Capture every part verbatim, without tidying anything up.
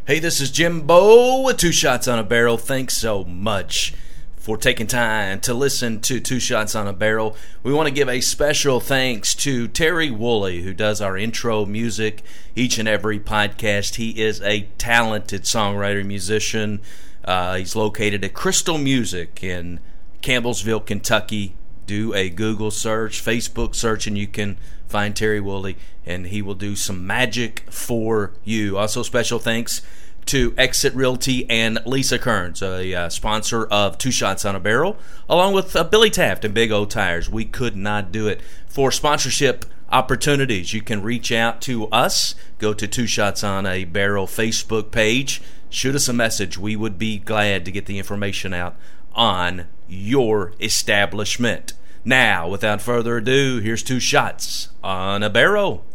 Hey, this is Jimbo with Two Shots on a Barrel. Thanks so much for taking time to listen to Two Shots on a Barrel. We want to give a special thanks to Terry Woolley, who does our intro music each and every podcast. He is a talented songwriter, musician. Uh, he's located at Crystal Music in Campbellsville, Kentucky. Do a Google search, Facebook search, and you can find Terry Woolley, and he will do some magic for you. Also, special thanks to Exit Realty and Lisa Kearns, a uh, sponsor of Two Shots on a Barrel, along with uh, Billy Taft and Big O Tires. We could not do it. For sponsorship opportunities, you can reach out to us. Go to Two Shots on a Barrel Facebook page. Shoot us a message. We would be glad to get the information out on your establishment. Now, without further ado, here's Two Shots on a Barrel.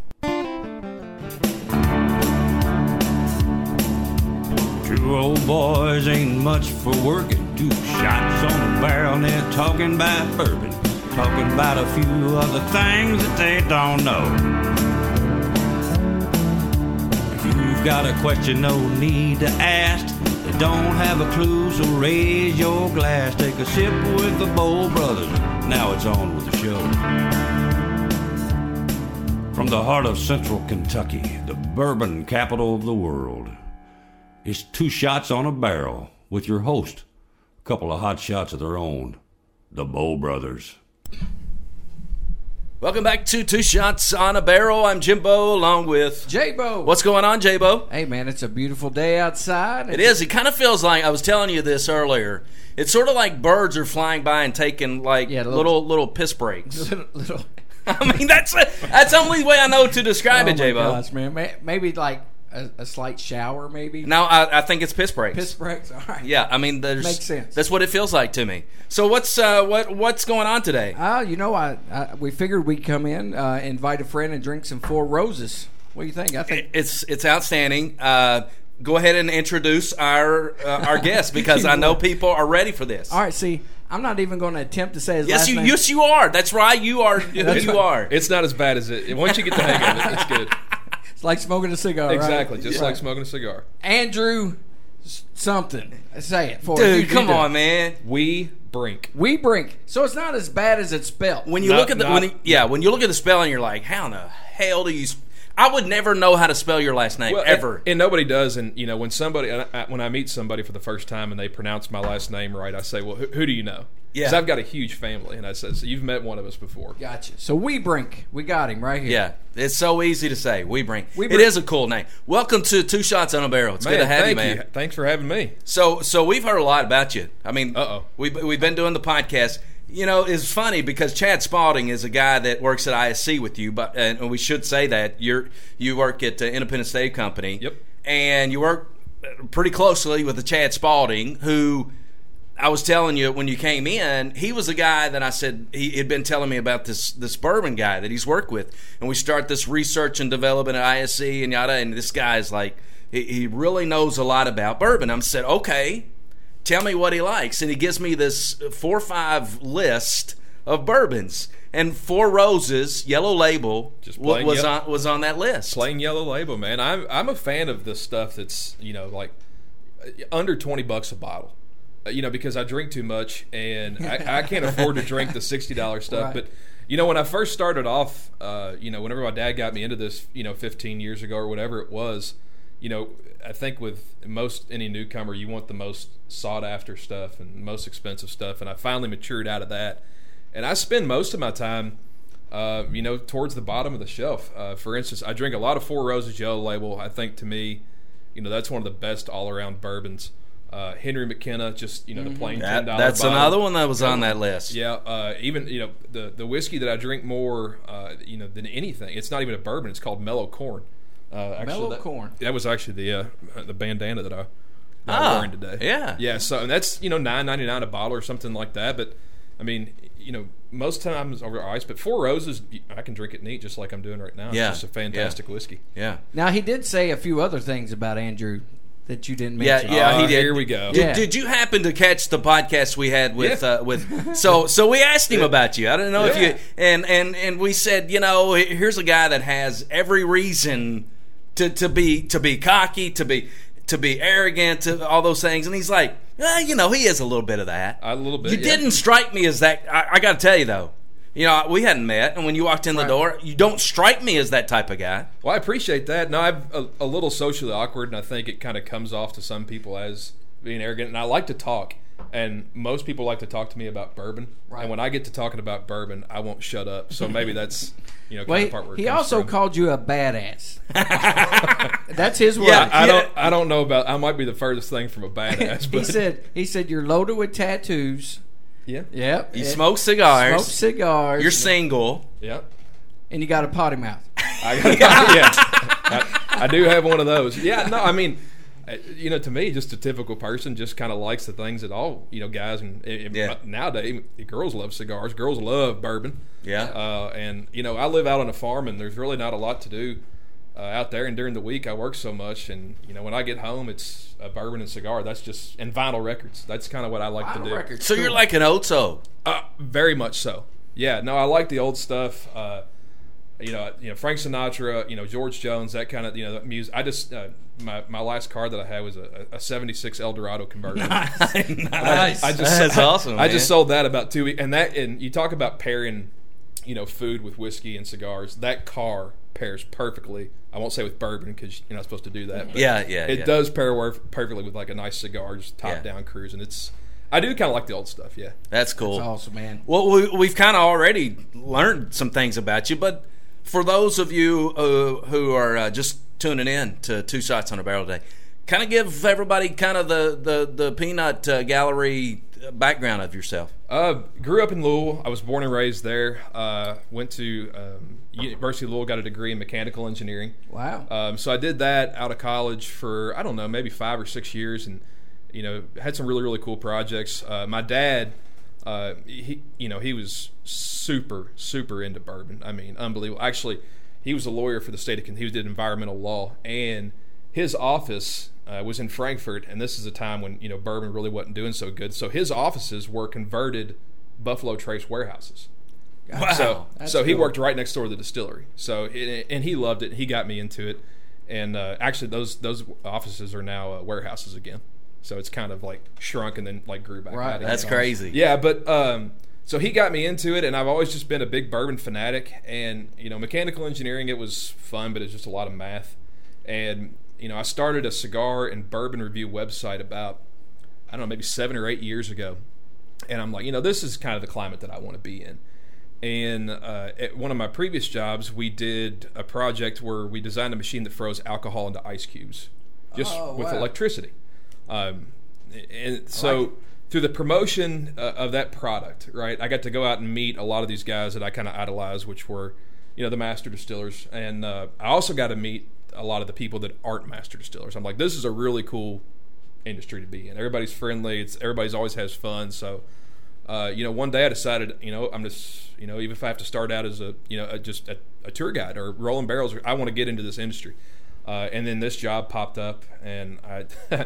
Two old boys ain't much for working. Two shots on a barrel and they're talking about bourbon. Talking about a few other things that they don't know. If you've got a question, no need to ask. They don't have a clue, so raise your glass. Take a sip with the Bowl Brothers. Now it's on with the show. From the heart of central Kentucky, the bourbon capital of the world, it's Two Shots on a Barrel with your host, a couple of hot shots of their own, the Bowl Brothers. Welcome back to Two Shots on a Barrel. I'm Jimbo along with J-Bo. What's going on, J-Bo? Hey, man, it's a beautiful day outside. It is. It kind of feels like, I was telling you this earlier, it's sort of like birds are flying by and taking like Yeah, little, little little piss breaks. Little, little. I mean, that's a, that's the only way I know to describe Oh it, J-Bo. my gosh, man. May- Maybe like a, a slight shower, maybe. No, I, I think it's piss breaks. Piss breaks. All right. Yeah, I mean, there's, Makes sense. That's what it feels like to me. So what's uh, what what's going on today? Uh, you know, I, I we figured we'd come in, uh, invite a friend, and drink some Four Roses. What do you think? I think It's it's outstanding. Uh, go ahead and introduce our uh, our guest because I know people are ready for this. All right. See, I'm not even going to attempt to say his Yes, last you name. yes you are. That's right. You are who That's you right. are. It's not as bad as it. Once you get the hang of it, it's good. It's like smoking a cigar. Exactly, right? just Right. like smoking a cigar. Andrew s- something. Say it for us. Dude, You- you come do it. on, man. We brink. We brink. So it's not as bad as it's spelled. When you Not- look at the not- when you, yeah, when you look at the spelling, you're like, how in the hell do you? Sp- I would never know how to spell your last name Well, ever. and, and nobody does. And you know, when somebody, and I, when I meet somebody for the first time and they pronounce my last name right, I say, "Well, who, who do you know?" Because Yeah. I've got a huge family, and I said, so "You've met one of us before." Gotcha. So we brink. We got him right here. Yeah, it's so easy to say. We bring. We It bring- is a cool name. Welcome to Two Shots on a Barrel. It's Man, good to have you, thank man. Thanks for having me. So, so we've heard a lot about you. I mean, Uh-oh. We've we've been doing the podcast. You know, it's funny because Chad Spalding is a guy that works at I S C with you, but and we should say that you're you work at uh, Independent Stave Company. Yep. And you work pretty closely with the Chad Spalding, who I was telling you when you came in, he was a guy that I said he had been telling me about this this bourbon guy that he's worked with, and we start this research and development at I S C and yada. And this guy's like, he, he really knows a lot about bourbon. I said, okay, tell me what he likes, and he gives me this four or five list of bourbons, and Four Roses Yellow Label Just wa- plain was yellow. on was on that list. Plain yellow label, man. I'm I'm a fan of this stuff that's, you know, like uh, under twenty bucks a bottle. Uh, You know, because I drink too much and I, I can't afford to drink the sixty dollar stuff. Right. But you know, when I first started off, uh, you know, whenever my dad got me into this, you know, fifteen years ago or whatever it was, you know, I think with most any newcomer, you want the most sought after stuff and most expensive stuff. And I finally matured out of that. And I spend most of my time, uh, you know, towards the bottom of the shelf. Uh, for instance, I drink a lot of Four Roses Yellow Label. I think to me, you know, that's one of the best all around bourbons. Uh, Henry McKenna, just, you know, the plain That- ten dollar that's bottle. another one that was on that list. Yeah, uh, even, you know, the the whiskey that I drink more, uh, you know, than anything. It's not even a bourbon. It's called Mellow Corn. Uh, actually, Mellow that, Corn. That was actually the uh, the bandana that I. that Ah, I'm wearing today. yeah. yeah. So and that's, you know, nine ninety nine a bottle or something like that. But I mean, you know, most times over ice. But Four Roses, I can drink it neat, just like I'm doing right now. Yeah, It's just a fantastic whiskey. Yeah. Now he did say a few other things about Andrew that you didn't Yeah, mention. yeah, he Uh, did. Here we go. Did, Yeah. did you happen to catch the podcast we had with Yeah. uh, with? So so we asked him about you. I don't know if Yeah. you and and and we said, you know, here's a guy that has every reason to to be to be cocky, to be. to be arrogant, to all those things. And he's like, eh, you know, he is a little bit of that. A little bit. You yeah. didn't strike me as that. I, I got to tell you though, you know, we hadn't met, and when you walked in the Right. door, you don't strike me as that type of guy. Well, I appreciate that. No, I'm a, a little socially awkward, and I think it kind of comes off to some people as being arrogant. And I like to talk, and most people like to talk to me about bourbon. Right. And when I get to talking about bourbon, I won't shut up. So maybe that's you know kind Well, of part where it he comes also from. called you a badass. That's his word. Yeah, I don't. I don't know about. I might be the furthest thing from a badass. he But said he said you're loaded with tattoos. yeah, Yep. You It- smoke cigars. Smoke cigars. You're single. yeah. and you got a potty mouth. I got, yeah, I, I do have one of those. Yeah, no, I mean, uh, you know, to me, just a typical person just kind of likes the things that all you know guys and, and Yeah. nowadays girls love cigars, girls love bourbon. Yeah. uh, and you know, I live out on a farm, and there's really not a lot to do uh, out there. And during the week, I work so much, and you know, when I get home, it's a bourbon and cigar. That's just and vinyl records. That's kind of what I like to Vinyl do. records. So you're like an Ozo. Uh, very much so. Yeah. No, I like the old stuff. Uh, you know, you know Frank Sinatra. You know, George Jones. That kind of you know that music. I just uh, my my last car that I had was a, a seventy-six Eldorado convertible. Nice. I just That's awesome. I man. just sold that about two weeks, and that and you talk about pairing, you know, food with whiskey and cigars. That car pairs perfectly. I won't say with bourbon because you're not supposed to do that. But Yeah, yeah, It yeah. does pair work perfectly with like a nice cigar, just top Yeah. down cruise, and it's. I do kind of like the old stuff. Yeah. That's cool. That's awesome, man. Well, we, we've kind of already learned some things about you, but for those of you uh, who are uh, just tuning in to Two Shots on a Barrel today, kind of give everybody kind of the, the, the peanut uh, gallery background of yourself. Uh, grew up in Louisville. I was born and raised there. Uh, went to um, University of Louisville, got a degree in mechanical engineering. Wow. Um, so I did that out of college for, I don't know, maybe five or six years, and you know, had some really, really cool projects. Uh, my dad, uh, he, you know, he was super, super into bourbon. I mean, unbelievable. Actually, he was a lawyer for the state of Kentucky. He did environmental law, and his office uh, was in Frankfort. And this is a time when you know bourbon really wasn't doing so good. So his offices were converted Buffalo Trace warehouses. Wow. So, That's so he cool. worked right next door to the distillery. So, it, and he loved it. He got me into it. And uh, actually, those those offices are now uh, warehouses again. So it's kind of like shrunk and then like grew back Right. out again. That's crazy. Yeah, but um, so he got me into it, and I've always just been a big bourbon fanatic. And you know, mechanical engineering, it was fun, but it's just a lot of math. And you know, I started a cigar and bourbon review website about I don't know, maybe seven or eight years ago. And I'm like, you know, this is kind of the climate that I want to be in. And uh, at one of my previous jobs, we did a project where we designed a machine that froze alcohol into ice cubes, just Oh, with wow. electricity. Um, and so like through the promotion uh, of that product, right, I got to go out and meet a lot of these guys that I kind of idolized, which were, you know, the master distillers. And uh, I also got to meet a lot of the people that aren't master distillers. I'm like, this is a really cool industry to be in. Everybody's friendly. It's everybody's always has fun. So, uh, you know, one day I decided, you know, I'm just, you know, even if I have to start out as a, you know, a, just a, a tour guide or rolling barrels, I want to get into this industry. Uh, and then this job popped up, and I,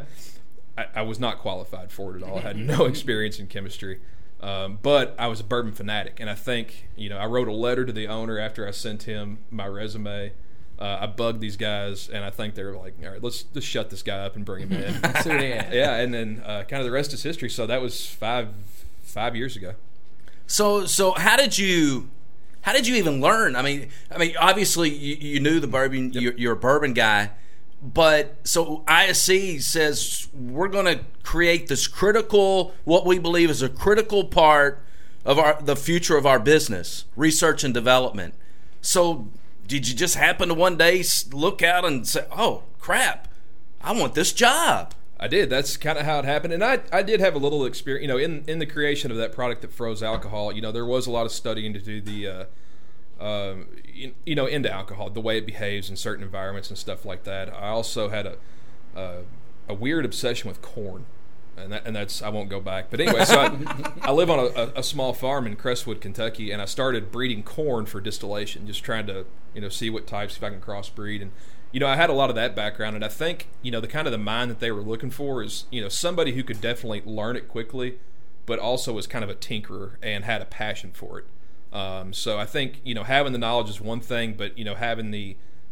I, I was not qualified for it at all. I had no experience in chemistry, um, but I was a bourbon fanatic, and I think, you know, I wrote a letter to the owner after I sent him my resume. Uh, I bugged these guys, and I think they were like, all right, let's just shut this guy up and bring him in. See what he had. Yeah, and then uh, kind of the rest is history. So that was five five years ago. So, so how did you, how did you even learn? I mean, I mean, obviously you, you knew the bourbon. You're, you're a bourbon guy, but so I S C says we're going to create this critical, what we believe is a critical part of our the future of our business, research and development. So, did you just happen to one day look out and say, "Oh crap, I want this job"? I did. That's kind of how it happened, and I, I did have a little experience. You know, in, in the creation of that product that froze alcohol, you know, there was a lot of studying to do the, uh, um, you, you know, into alcohol, the way it behaves in certain environments and stuff like that. I also had a uh, a weird obsession with corn, and that, and that's I won't go back. But anyway, so I, I live on a, a, a small farm in Crestwood, Kentucky, and I started breeding corn for distillation, just trying to you know see what types if I can crossbreed and. You know, I had a lot of that background, and I think, you know, the kind of the mind that they were looking for is, you know, somebody who could definitely learn it quickly, but also was kind of a tinkerer and had a passion for it. Um, so I think, you know, having the knowledge is one thing, but, you know, having the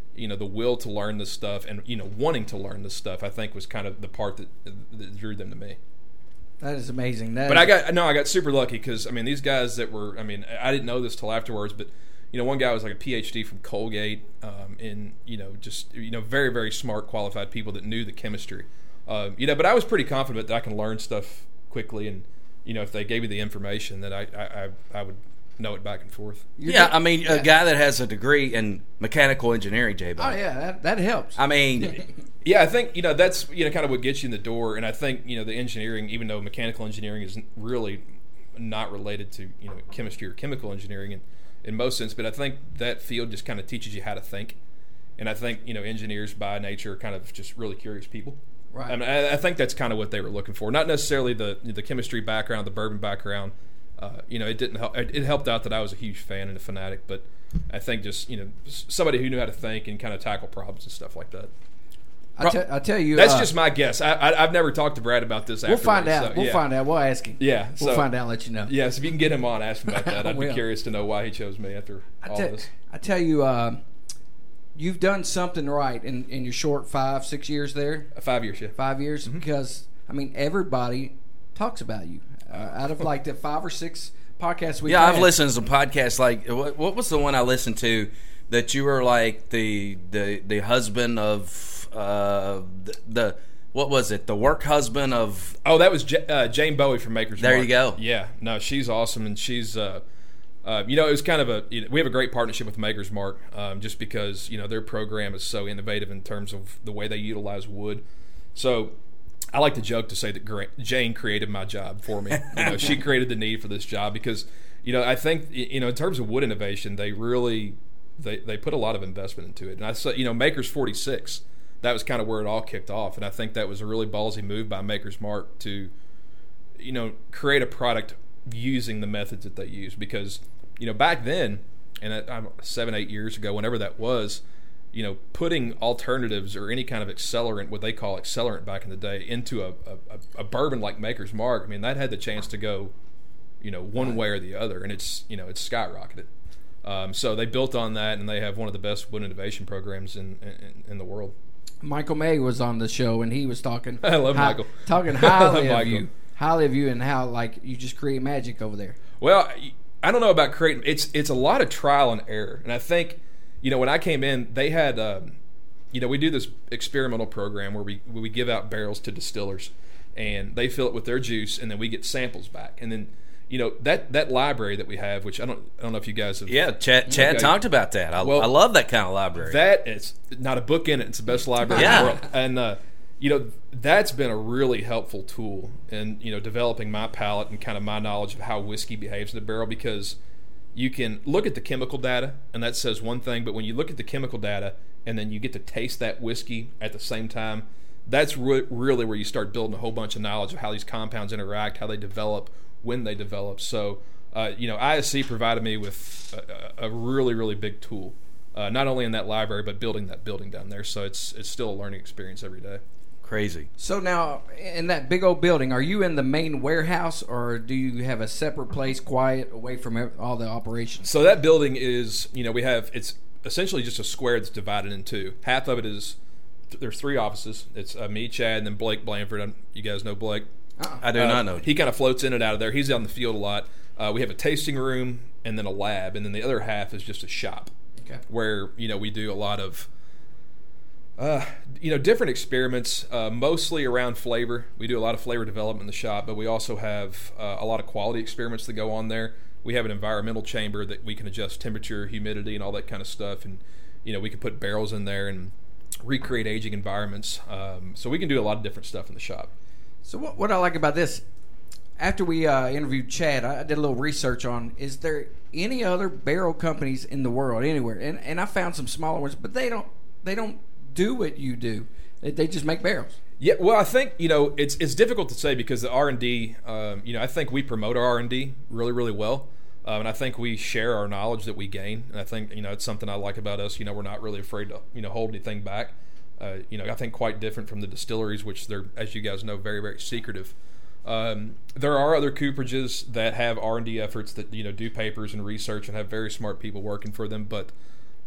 you know, the will to learn this stuff and, you know, wanting to learn this stuff, I think was kind of the part that, that drew them to me. That is amazing. That but is- I got no, I got super lucky because I mean these guys that were I mean I didn't know this till afterwards, but you know one guy was like a P H D from Colgate, um, in you know just you know very very smart qualified people that knew the chemistry, uh, you know. But I was pretty confident that I can learn stuff quickly, and you know if they gave me the information, that I I, I, I would know it back and forth. You're Yeah, good- I mean, yeah. a guy that has a degree in mechanical engineering, J-Bo. Oh yeah, that, that helps. I mean, Yeah, I think you know that's you know kind of what gets you in the door, and I think you know the engineering, even though mechanical engineering is really not related to you know chemistry or chemical engineering in, in most sense, but I think that field just kind of teaches you how to think, and I think you know engineers by nature are kind of just really curious people. Right. I, mean, I, I think that's kind of what they were looking for, not necessarily the the chemistry background, the bourbon background. Uh, you know, it didn't help. It helped out that I was a huge fan and a fanatic, but I think just you know somebody who knew how to think and kind of tackle problems and stuff like that. I, te- I tell you, That's uh, just my guess. I, I, I've never talked to Brad about this. We'll find afterwards, out. so, we'll yeah. find out. We'll ask him. Yeah, we'll so- find out. And let you know. Yes, if you can get him on, ask him about that. I'd be Will. curious to know why he chose me after I all tell, this. I tell you, uh, you've done something right in, in your short five, six years there, Uh, Five years, yeah. five years, Mm-hmm. because I mean everybody talks about you. Uh, out of like the five or six podcasts we yeah, I've had, listened to some podcasts. Like, what, what was the one I listened to that you were like the the the husband of uh, the, the what was it? The work husband of. Oh, that was J- uh, Jane Bowie from Maker's There Mark. you go. Yeah, no, she's awesome, and she's, uh, uh, you know, it was kind of a. You know, we have a great partnership with Maker's Mark, um, just because you know their program is so innovative in terms of the way they utilize wood. So, I like to joke to say that Gra- Jane created my job for me. You know, she created the need for this job because, you know, I think you know in terms of wood innovation, they really they they put a lot of investment into it, and I saw you know Maker's forty-six. That was kind of where it all kicked off, and I think that was a really ballsy move by Maker's Mark to, you know, create a product using the methods that they use. Because, you know, back then, and I, I'm seven, eight years ago, whenever that was, you know, putting alternatives or any kind of accelerant, what they call accelerant back in the day, into a, a, a bourbon like Maker's Mark, I mean, that had the chance to go, you know, one way or the other, and it's, you know, it's skyrocketed. Um, so they built on that, and they have one of the best wood innovation programs in in, in the world. Michael May was on the show and he was talking. I love hi- Michael. Talking I highly love of Michael. you, highly of you, and how like you just create magic over there. Well, I don't know about creating. It's it's a lot of trial and error, and I think, you know, when I came in, they had, um, you know, we do this experimental program where we where we give out barrels to distillers, and they fill it with their juice, and then we get samples back, and then, you know, that that library that we have, which I don't I don't know if you guys have. Yeah, Chad, Chad Okay. talked about that. I, Well, I love that kind of library. That is not a book in it. It's the best library Yeah. in the world. And, uh, you know, that's been a really helpful tool in, you know, developing my palate and kind of my knowledge of how whiskey behaves in the barrel, because you can look at the chemical data and that says one thing, but when you look at the chemical data and then you get to taste that whiskey at the same time, that's re- really where you start building a whole bunch of knowledge of how these compounds interact, how they develop, when they develop. So, uh, you know, I S C provided me with a, a really, really big tool, uh, not only in that library, but building that building down there. So it's it's still a learning experience every day. Crazy. So now, in that big old building, are you in the main warehouse, or do you have a separate place, quiet, away from ev- all the operations? So that building is, you know, we have, it's essentially just a square that's divided in two. Half of it is, there's three offices. It's uh, me, Chad, and then Blake Blanford. Um, You guys know Blake. I do Uh, not know. He kind of floats in and out of there. He's out in the field a lot. Uh, we have a tasting room and then a lab, and then the other half is just a shop Okay. where, you know, we do a lot of, uh, you know, different experiments, uh, mostly around flavor. We do a lot of flavor development in the shop, but we also have uh, a lot of quality experiments that go on there. We have an environmental chamber that we can adjust temperature, humidity, and all that kind of stuff, and, you know, we can put barrels in there and recreate aging environments. Um, so we can do a lot of different stuff in the shop. So what, what I like about this, after we uh, interviewed Chad, I did a little research on, is there any other barrel companies in the world, anywhere? And and I found some smaller ones, but they don't they don't do what you do. They, they just make barrels. Yeah, well, I think, you know, it's it's difficult to say because the R and D, um, you know, I think we promote our R and D really, really well. Um, and I think we share our knowledge that we gain. And I think, you know, it's something I like about us. You know, we're not really afraid to, you know, hold anything back. Uh, you know, I think quite different from the distilleries, which they're, as you guys know, very, very secretive. Um, there are other cooperages that have R and D efforts that, you know, do papers and research and have very smart people working for them. But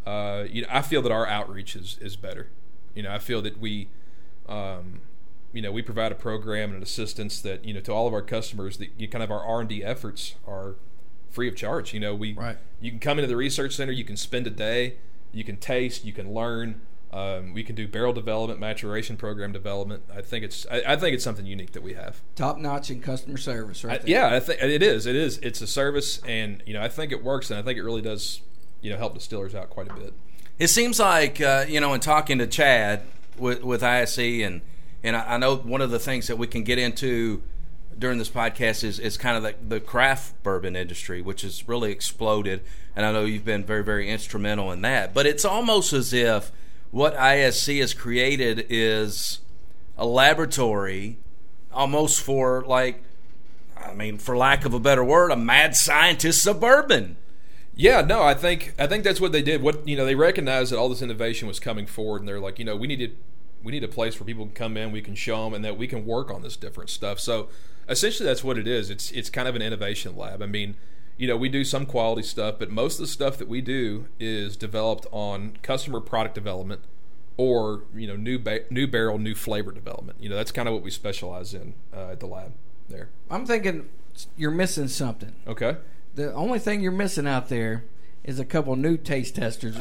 uh, you know, I feel that our outreach is, is better. You know, I feel that we, um, you know, we provide a program and an assistance that, you know, to all of our customers, that you kind of our R and D efforts are free of charge. You know, we right. you can come into the research center, you can spend a day, you can taste, you can learn. Um, we can do barrel development, maturation program development. I think it's I, I think it's something unique that we have. Top notch in customer service, right? I, there. yeah, I think it is. It is. It's a service, and you know, I think it works, and I think it really does, you know, help distillers out quite a bit. It seems like uh, you know, in talking to Chad with with I S E, and and I, I know one of the things that we can get into during this podcast is, is kind of the, the craft bourbon industry, which has really exploded, and I know you've been very, very instrumental in that. But it's almost as if what I S C has created is a laboratory almost for, like, I mean, for lack of a better word, a mad scientist of bourbon. Yeah, no, I think I think that's what they did. What you know, they recognized that all this innovation was coming forward, and they're like, you know, we needed we need a place where people can come in, we can show them, and that we can work on this different stuff. So essentially, that's what it is. It's it's kind of an innovation lab. I mean, you know, we do some quality stuff, but most of the stuff that we do is developed on customer product development or, you know, new ba- new barrel, new flavor development. You know, that's kind of what we specialize in uh, at the lab there. I'm thinking you're missing something. Okay. The only thing you're missing out there is a couple new taste testers.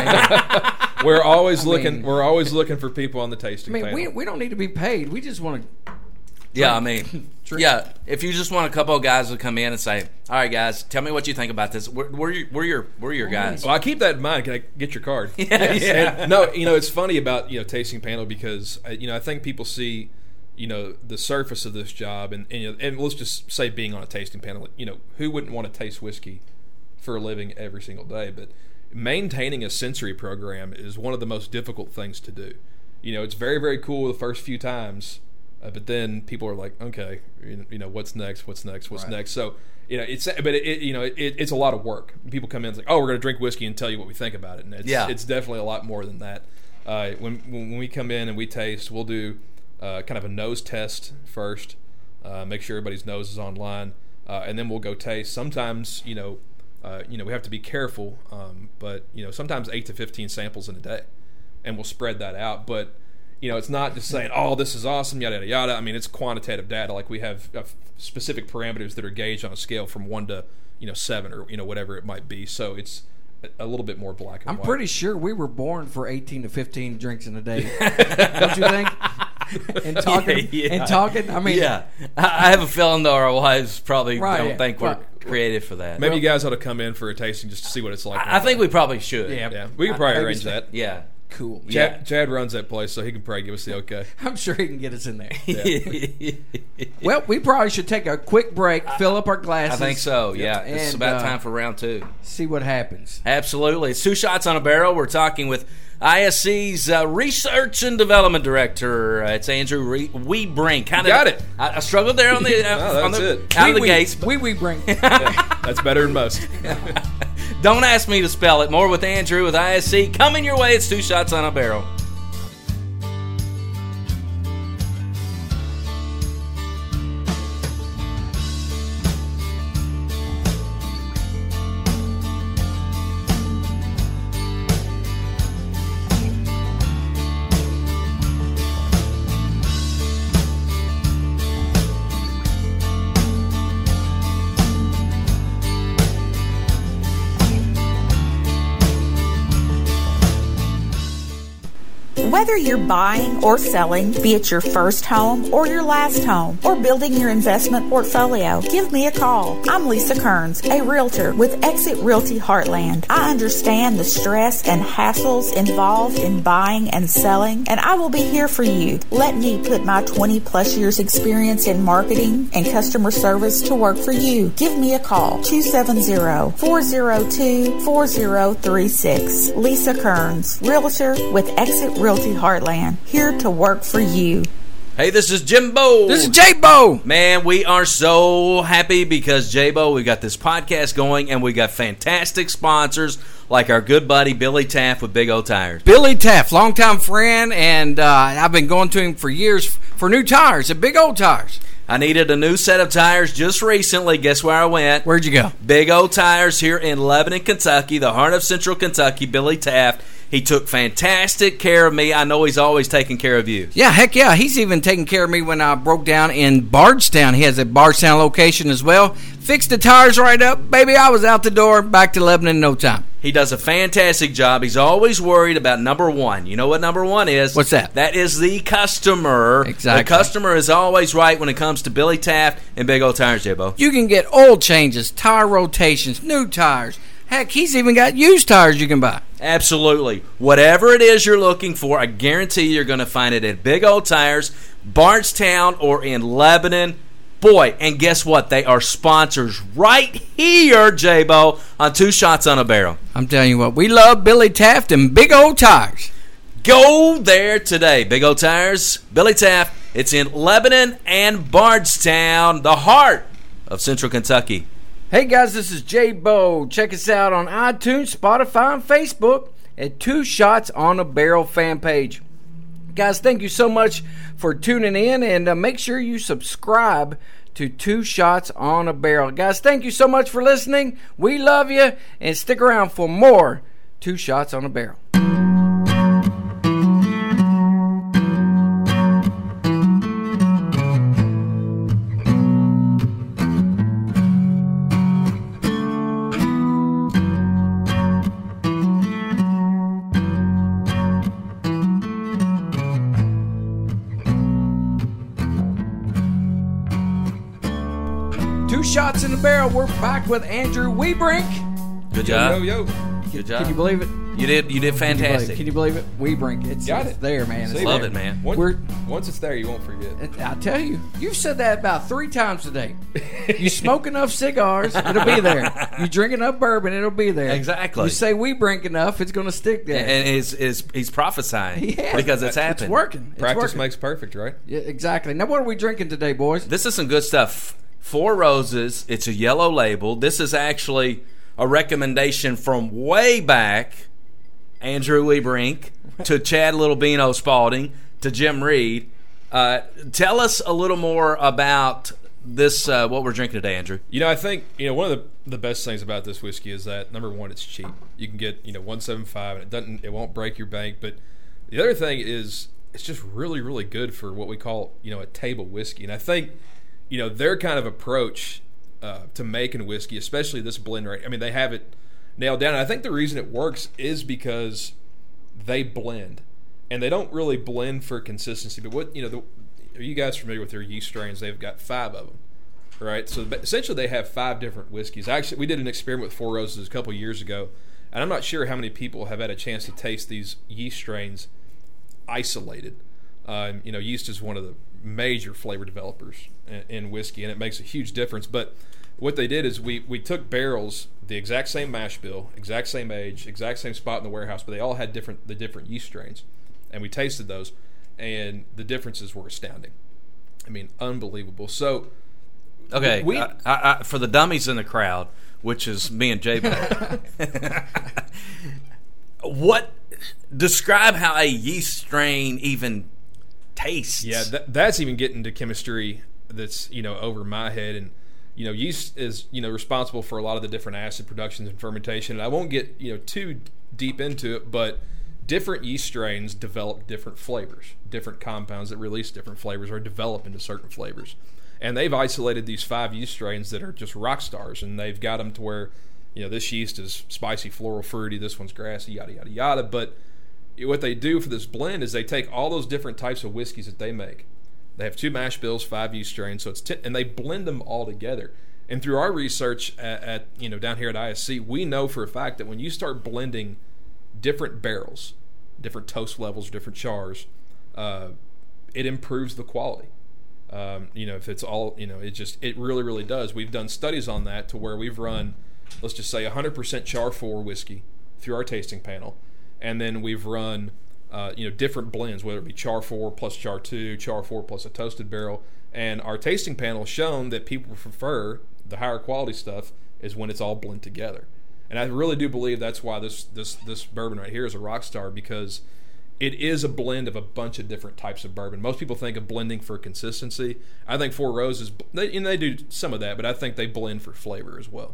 Right? We're always I looking. mean, we're always looking for people on the tasting I mean, panel. we we don't need to be paid. We just want to. Yeah, I mean, yeah. If you just want a couple of guys to come in and say, "All right, guys, tell me what you think about this," we're, we're, your, we're your we're your guys. Well, I keep that in mind. Can I get your card? Yeah, yeah. And, no, you know, it's funny about, you know, tasting panel because, you know, I think people see, you know, the surface of this job, and and, you know, and let's just say being on a tasting panel, you know, who wouldn't want to taste whiskey for a living every single day? But maintaining a sensory program is one of the most difficult things to do. You know, it's very, very cool the first few times, uh, but then people are like, okay, you know, what's next? What's next? What's right. next? So, you know, it's but it, it you know, it, it's a lot of work. People come in and it's like, oh, we're going to drink whiskey and tell you what we think about it, and it's yeah. it's definitely a lot more than that. Uh, when when we come in and we taste, we'll do uh, kind of a nose test first, uh, make sure everybody's nose is on line, uh, and then we'll go taste. Sometimes, you know, uh, you know, we have to be careful, um, but you know, sometimes eight to fifteen samples in a day, and we'll spread that out. But you know, it's not just saying, oh, this is awesome, yada yada yada. I mean, it's quantitative data. Like we have uh, specific parameters that are gauged on a scale from one to, you know, seven or, you know, whatever it might be. So it's a little bit more black and I'm white. pretty sure we were born for eighteen to fifteen drinks in a day. Don't you think? And talking, yeah, yeah. and talking. I mean, yeah. I have a feeling though our wives probably Right, don't yeah. think we're Well, creative for that. Maybe you guys ought to come in for a tasting just to see what it's like. I, I think we probably should. Yeah. Yeah, we can probably I- I arrange just- that. Yeah. cool. Chad, Yeah. Chad runs that place, so he can probably give us the okay. I'm sure he can get us in there. Yeah. Well, we probably should take a quick break, fill up our I glasses. think so. Yeah. It's And, about uh, time for round two. See what happens. Absolutely. It's Two Shots on a Barrel. We're talking with I S C's uh, Research and Development Director. Uh, it's Andrew Re- Weebrink. Kind Got it. I, I struggled there on the, uh, No, on that's the it. out of the we, gates. We we bring. Yeah, that's better than most. Don't ask me to spell it. More with Andrew with I S C. Coming your way. It's Two Shots on a Barrel. Whether you're buying or selling, be it your first home or your last home, or building your investment portfolio, give me a call. I'm Lisa Kearns, a realtor with Exit Realty Heartland. I understand the stress and hassles involved in buying and selling, and I will be here for you. Let me put my twenty plus years experience in marketing and customer service to work for you. Give me a call, two seven zero, four zero two, four zero three six. Lisa Kearns, realtor with Exit Realty Heartland, here to work for you. Hey, this is Jimbo. This is J-Bo. Man, we are so happy because, J-Bo, we got this podcast going and we got fantastic sponsors like our good buddy Billy Taft with Big O Tires. Billy Taft, longtime friend, and uh, I've been going to him for years for new tires at Big Old Tires. I needed a new set of tires just recently. Guess where I went? Where'd you go? Big O Tires here in Lebanon, Kentucky, the heart of Central Kentucky. Billy Taft. He took fantastic care of me. I know he's always taking care of you. Yeah, heck yeah. He's even taking care of me when I broke down in Bardstown. He has a Bardstown location as well. Fixed the tires right up. Baby, I was out the door, back to Lebanon in no time. He does a fantastic job. He's always worried about number one. You know what number one is? What's that? That is the customer. Exactly. The customer is always right when it comes to Billy Taft and Big O Tires, J-Bo. You can get oil changes, tire rotations, new tires. Heck, he's even got used tires you can buy. Absolutely. Whatever it is you're looking for, I guarantee you're going to find it at Big O Tires, Bardstown, or in Lebanon. Boy, and guess what? They are sponsors right here, J-Bo, on Two Shots on a Barrel. I'm telling you what, we love Billy Taft and Big O Tires. Go there today. Big O Tires, Billy Taft. It's in Lebanon and Bardstown, the heart of Central Kentucky. Hey guys, this is J-Bo. Check us out on iTunes, Spotify, and Facebook at Two Shots on a Barrel fan page. Guys, thank you so much for tuning in, and uh, make sure you subscribe to Two Shots on a Barrel. Guys, thank you so much for listening. We love you, and stick around for more Two Shots on a Barrel. Two Shots in the Barrel. We're back with Andrew Webrink. Good job. Yo, yo. Good job. Can you believe it? You did. You did Can you believe fantastic. it? Can you believe it? Webrink. It's, Got it's it. there, man. It's See, Love there. it, man. Once, We're- once it's there, you won't forget. It- I tell you, you've said that about three times today. You smoke enough cigars, it'll be there. You drink enough bourbon, it'll be there. Exactly. You say we drink enough, it's going to stick there. And is is he's prophesying Yeah. because it's happening. It's working. It's Practice working. makes perfect, right? Yeah, exactly. Now, what are we drinking today, boys? This is some good stuff. Four Roses. It's a yellow label. This is actually a recommendation from way back. Andrew Webrink to Chad Littlebeano Spalding to Jim Reed. Uh, tell us a little more about this. Uh, what we're drinking today, Andrew. You know, I think you know one of the the best things about this whiskey is that number one, it's cheap. You can get you know one seven five, and it doesn't it won't break your bank. But the other thing is it's just really really good for what we call you know a table whiskey. And I think you know their kind of approach uh, to making whiskey, especially this blend right. I mean, they have it nailed down. And I think the reason it works is because they blend, and they don't really blend for consistency. But what you know, the, are you guys familiar with their yeast strains? They've got five of them, right? So essentially, they have five different whiskeys. Actually, we did an experiment with Four Roses a couple years ago, and I'm not sure how many people have had a chance to taste these yeast strains isolated. Um, you know, yeast is one of the major flavor developers in, in whiskey, and it makes a huge difference. But what they did is we we took barrels, the exact same mash bill, exact same age, exact same spot in the warehouse, but they all had different the different yeast strains, and we tasted those, and the differences were astounding. I mean, unbelievable. So, Okay, we, I, I, I, for the dummies in the crowd, which is me and J-Bo, what describe how a yeast strain even tastes? yeah, that, that's even getting to chemistry that's you know over my head. And you know, yeast is you know responsible for a lot of the different acid productions and fermentation. And I won't get you know too deep into it, but different yeast strains develop different flavors. Different compounds that release different flavors or develop into certain flavors. And they've isolated these five yeast strains that are just rock stars, and they've got them to where you know this yeast is spicy, floral, fruity. This one's grassy, yada yada yada. But what they do for this blend is they take all those different types of whiskeys that they make. They have two mash bills, five yeast strains, so it's ten, and they blend them all together. And through our research at, at you know down here at I S C, we know for a fact that when you start blending different barrels, different toast levels, different chars, uh, it improves the quality. Um, you know, if it's all, you know, it just, it really, really does. We've done studies on that to where we've run, let's just say one hundred percent char four whiskey through our tasting panel. And then we've run, uh, you know, different blends, whether it be char four plus char two, char four plus a toasted barrel. And our tasting panel has shown that people prefer the higher quality stuff is when it's all blended together. And I really do believe that's why this, this, this bourbon right here is a rock star, because it is a blend of a bunch of different types of bourbon. Most people think of blending for consistency. I think Four Roses, they, and they do some of that, but I think they blend for flavor as well.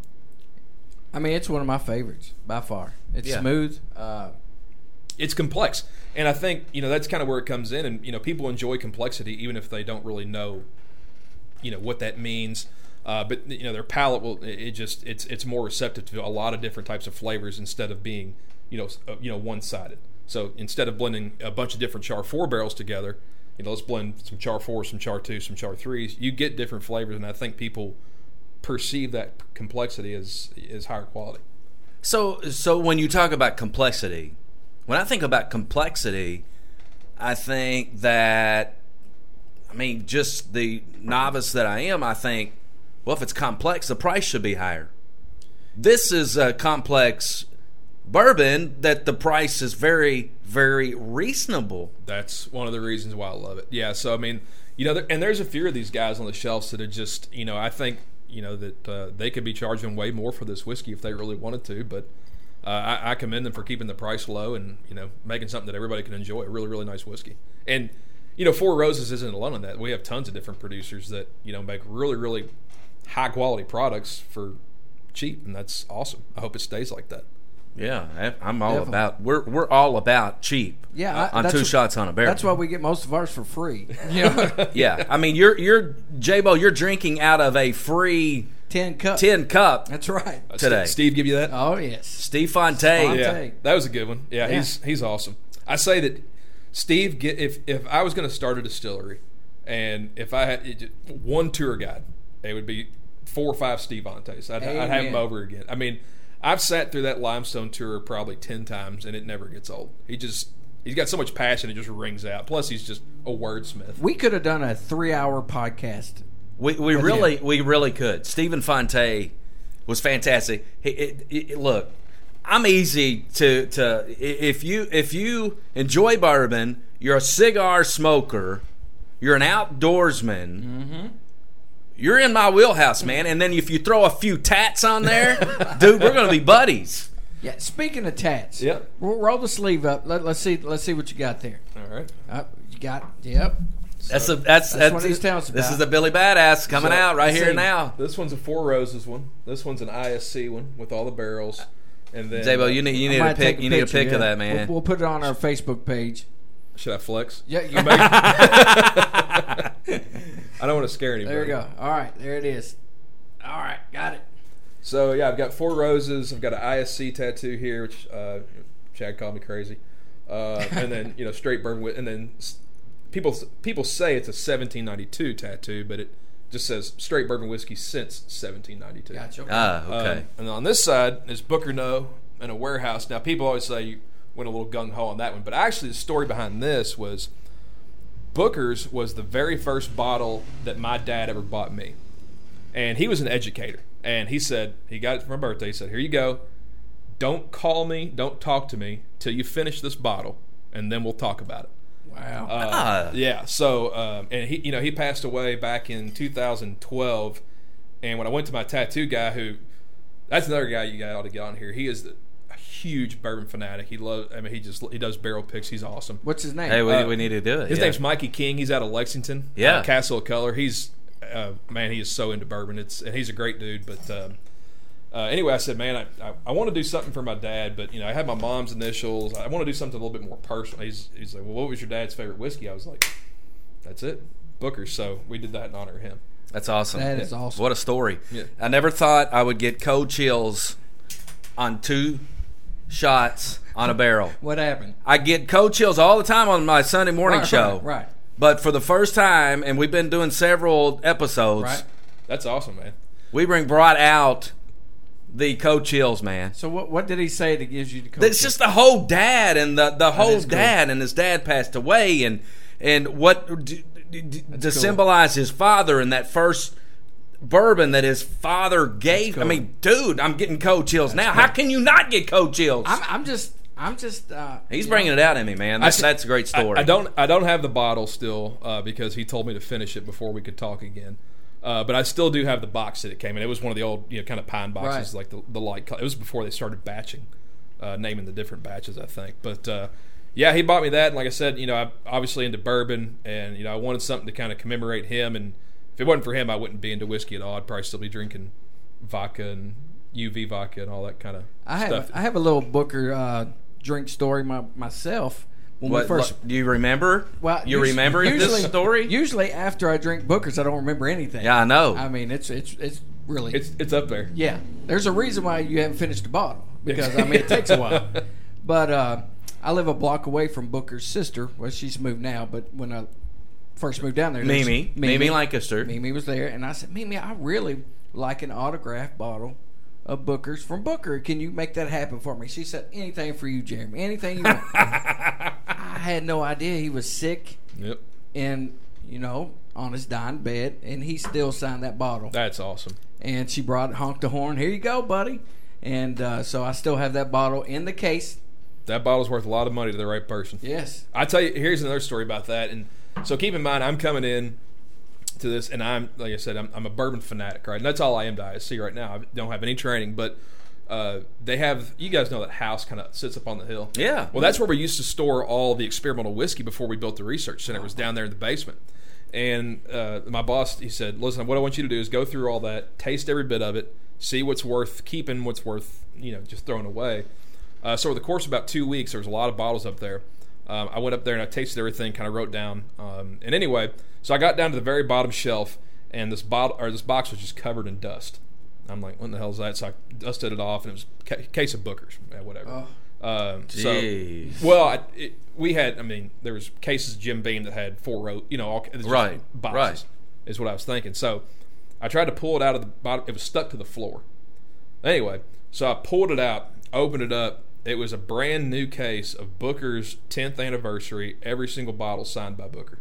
I mean, it's one of my favorites by far. It's Yeah. smooth. Uh, It's complex, and I think you know that's kind of where it comes in. And you know, people enjoy complexity even if they don't really know, you know, what that means. Uh, but you know, their palate will it just it's it's more receptive to a lot of different types of flavors instead of being you know uh, you know one sided. So instead of blending a bunch of different Char four barrels together, you know, let's blend some Char fours, some Char twos, some Char threes. You get different flavors, and I think people perceive that complexity as as higher quality. So, so when you talk about complexity, when I think about complexity, I think that, I mean, just the novice that I am, I think, well, if it's complex, the price should be higher. This is a complex bourbon that the price is very, very reasonable. That's one of the reasons why I love it. Yeah, so I mean, you know, there, and there's a few of these guys on the shelves that are just, you know, I think, you know, that uh, they could be charging way more for this whiskey if they really wanted to, but uh, I, I commend them for keeping the price low and, you know, making something that everybody can enjoy, a really, really nice whiskey. And, you know, Four Roses isn't alone in that. We have tons of different producers that, you know, make really, really high-quality products for cheap, and that's awesome. I hope it stays like that. Yeah, I- I'm all Definitely. about. We're we're all about cheap. yeah, I, on that's two what- shots on a barrel. That's why we get most of ours for free. You know, Yeah, I mean, you're you're J-Bo. You're drinking out of a free ten cup. tin cup. That's right. Uh, Today. Steve give you that? Oh yes. Steve Fonte. Fonte. Yeah, that was a good one. Yeah, Yeah. he's he's awesome. I say that Steve, get if if I was going to start a distillery, and if I had it, one tour guide, it would be four or five Steve Fontes. I'd, I'd have him Amen. over again. I mean, I've sat through that Limestone tour probably ten times, and it never gets old. He just he's got so much passion, it just rings out. Plus, he's just a wordsmith. We could have done a three-hour podcast. We we really we really could. Stephen Fonte was fantastic. He, it, it, look, I'm easy to to if you if you enjoy bourbon, you're a cigar smoker, you're an outdoorsman. Mm-hmm. You're in my wheelhouse, man. And then if you throw a few tats on there, dude, we're gonna be buddies. Yeah. Speaking of tats. Yep. Roll, roll the sleeve up. Let, let's see. Let's see what you got there. All right. Uh, you got. Yep. That's a that's That's what that's he's telling us This about. is the Billy Badass coming So, out right let's here see. and now. This one's a Four Roses one. This one's an I S C one with all the barrels. And then J-Bo, you need you I need might a pic take you need a picture, pic yeah. of that, man. We'll, we'll put it on our Facebook page. should I flex? Yeah. You I don't want to scare anybody. There you go. All right. There it is. All right. Got it. So yeah, I've got Four Roses. I've got an I S C tattoo here, which uh, Chad called me crazy. Uh, and then you know straight bourbon with, and then s- people people say it's a seventeen ninety-two tattoo, but it just says straight bourbon whiskey since seventeen ninety-two. Gotcha. Ah, okay. Um, and on this side is Booker No and a warehouse. Now people always say you went a little gung ho on that one, but actually the story behind this was Booker's was the very first bottle that my dad ever bought me, and he was an educator. And he said, he got it for my birthday. He said, here you go. Don't call me, don't talk to me till you finish this bottle, and then we'll talk about it. Wow. Uh, Ah. Yeah. So, um, and he, you know, he passed away back in two thousand twelve. And when I went to my tattoo guy, who, that's another guy you got ought to get on here. He is a huge bourbon fanatic. He loves. I mean, he just he does barrel picks. He's awesome. What's his name? Hey, we, uh, we need to do it. His yeah. name's Mikey King. He's out of Lexington. Yeah. uh, Castle of Color. He's uh, man, he is so into bourbon. It's and he's a great dude. But um, uh, anyway, I said, man, I, I, I want to do something for my dad, but you know, I had my mom's initials. I want to do something a little bit more personal. He's he's like, well, what was your dad's favorite whiskey? I was like, that's it, Booker. So we did that in honor of him. That's awesome. That is awesome. What a story. Yeah. I never thought I would get cold chills on two shots on a barrel. What happened? I get cold chills all the time on my Sunday morning Right, show. right, right. But for the first time, and we've been doing several episodes, Right. That's awesome, man. we bring brought out the cold chills, man. So what what did he say that gives you the cold It's just the whole dad and the the whole is cool. dad and his dad passed away and and what d- d- d- to cool. symbolize his father and that first bourbon that his father gave. cool. I mean, dude, I'm getting cold chills now. How can you not get cold chills? I'm, I'm just I'm just uh, He's you bringing know, it out in me, man. That's, I- that's a great story. I, I don't I don't have the bottle still uh, because he told me to finish it before we could talk again. Uh, but I still do have the box that it came in. It was one of the old, you know, kind of pine boxes, Right. like the the light. co- It was before they started batching, uh, naming the different batches, I think. But uh, Yeah, he bought me that, and like I said, you know, I'm obviously into bourbon, and you know, I wanted something to kind of commemorate him. And if it wasn't for him, I wouldn't be into whiskey at all. I'd probably still be drinking vodka and U V vodka and all that kind of I have stuff. I have a little Booker uh, drink story my, myself. When What, we first, what- do you remember? well, you usually- remember usually, this story? Usually, after I drink Bookers, I don't remember anything. Yeah, I know. I mean, it's it's it's really It's it's up there. yeah. There's a reason why you haven't finished the bottle because I mean it takes a while. But uh, I live a block away from Booker's sister. Well, she's moved now, but when I first moved down there, there was- Mimi. Mimi Lancaster. Mimi was there, and I said, Mimi, I really like an autographed bottle of Booker's from Booker. Can you make that happen for me? She said, anything for you, Jeremy. Anything you want. I had no idea he was sick Yep, and, you know, on his dying bed, and he still signed that bottle. that's awesome. And she brought honked the horn. Here you go, buddy. And uh, so I still have that bottle in the case. That bottle's worth a lot of money to the right person. Yes. I tell you, here's another story about that. And so keep in mind, I'm coming in to this, and I'm like I said, I'm, I'm a bourbon fanatic, right? And that's all I am to I S C right now. I don't have any training, but uh, they have. You guys know that house kind of sits up on the hill. Yeah. Well, that's where we used to store all the experimental whiskey before we built the research center. It was down there in the basement. And uh, my boss, he said, "Listen, what I want you to do is go through all that, taste every bit of it, see what's worth keeping, what's worth, you know, just throwing away." Uh, so over the course of about two weeks, there was a lot of bottles up there. Um, I went up there and I tasted everything, kind of wrote down. Um, and anyway, so I got down to the very bottom shelf, and this bottle or this box was just covered in dust. I'm like, "What the hell is that?" So I dusted it off, and it was a ca- case of Booker's, yeah, whatever. Oh. Um, so, Jeez. well, I, it, we had. I mean, there was cases of Jim Beam that had four row. You know, all it was just Right, boxes, right. is what I was thinking. So I tried to pull it out of the bottom. It was stuck to the floor. Anyway, so I pulled it out, opened it up. It was a brand new case of Booker's tenth anniversary. Every single bottle signed by Booker.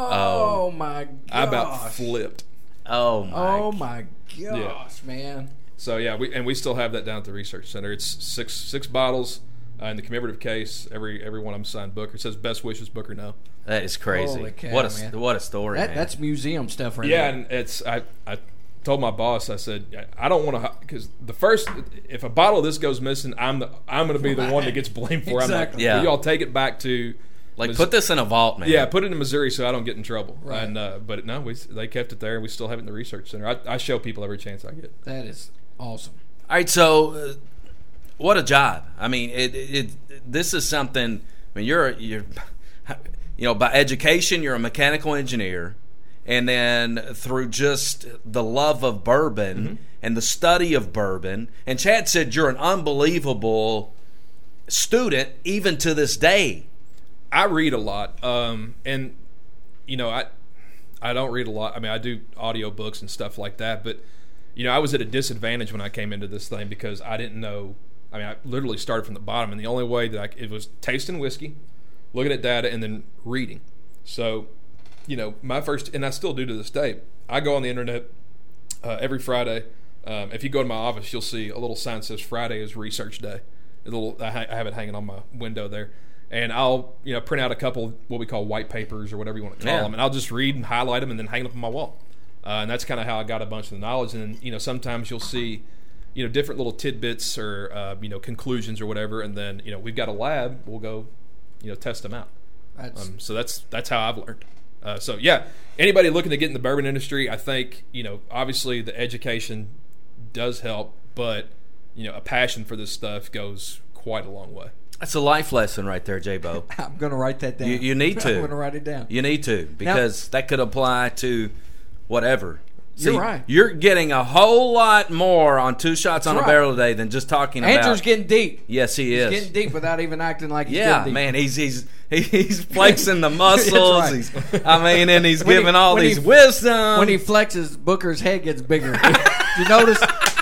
Oh, my gosh. I about flipped. Oh, my. Oh, my gosh, man. So yeah, we and we still have that down at the research center. It's six six bottles uh, in the commemorative case. Every every one of them signed Booker. It says "Best wishes, Booker." Now. That is crazy. Holy cow, what a man. what a story, That, man. that's museum stuff right Yeah, there. and it's I I told my boss, I said, I don't want to, because the first, if a bottle of this goes missing, I'm the I'm going to be the one that gets blamed for it. I'm like, Exactly. Yeah. will y'all take it back to like Mis- put this in a vault, man. Yeah, put it in Missouri so I don't get in trouble. Right. And uh, but no, we they kept it there, and we still have it in the research center. I, I show people every chance I get. That is awesome. All right, so uh, what a job. I mean, it, it, it this is something. I mean, you're you're you know, by education, you're a mechanical engineer, and then through just the love of bourbon Mm-hmm. and the study of bourbon. And Chad said you're an unbelievable student even to this day. I read a lot, um, and you know, I I don't read a lot. I mean, I do audio books and stuff like that, but you know, I was at a disadvantage when I came into this thing because I didn't know. I mean, I literally started from the bottom, and the only way that I, it was tasting whiskey, looking at data, and then reading. So, you know, my first, and I still do to this day, I go on the internet uh, every Friday. Um, if you go to my office, you'll see a little sign that says Friday is research day. A little, I, ha- I have it hanging on my window there. And I'll, you know, print out a couple what we call white papers or whatever you want to call Yeah. them, and I'll just read and highlight them and then hang them up on my wall. Uh, and that's kind of how I got a bunch of the knowledge. And you know, sometimes you'll see, you know, different little tidbits or uh, you know, conclusions or whatever, and then you know, we've got a lab. We'll go, you know, test them out. That's Um, so that's that's how I've learned. Uh, so yeah, anybody looking to get in the bourbon industry, I think, you know, obviously the education does help, but you know, a passion for this stuff goes quite a long way. That's a life lesson right there, J-Bo. I'm going to write that down. You, you need to. I'm going to write it down. You need to, because that could apply to whatever. You're right. You're getting a whole lot more on Two Shots on That's a right. Barrel today than just talking Andrew's about. getting deep. Yes, he He's is. getting deep without even acting like he's Yeah, getting deep. man, he's he's he's flexing the muscles. right. He's, I mean, and he's When he- giving all when he- these wisdom. When he flexes, Booker's head gets bigger. you notice?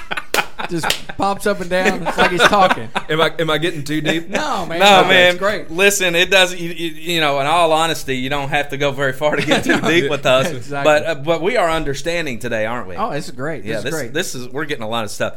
Just pops up and down. It's like he's talking. Am I am I getting too deep? No, man. no, Okay, man. It's great. Listen, it doesn't. You, you, you know, in all honesty, you don't have to go very far to get too deep with us. Exactly. But uh, but we are understanding today, aren't we? Oh, this is great. This yeah, is this great. this is we're getting a lot of stuff.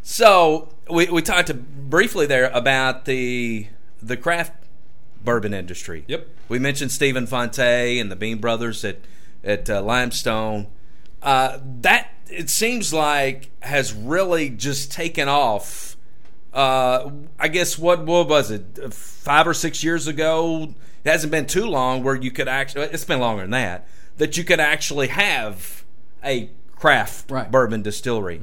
So we we talked to, briefly there about the the craft bourbon industry. Yep. We mentioned Stephen Fonte and the Bean Brothers at at uh, Limestone. Uh, that it seems like has really just taken off uh, I guess what what was it, five or six years ago? It hasn't been too long where you could actually. It's been longer than that. That you could actually have a craft right. bourbon distillery,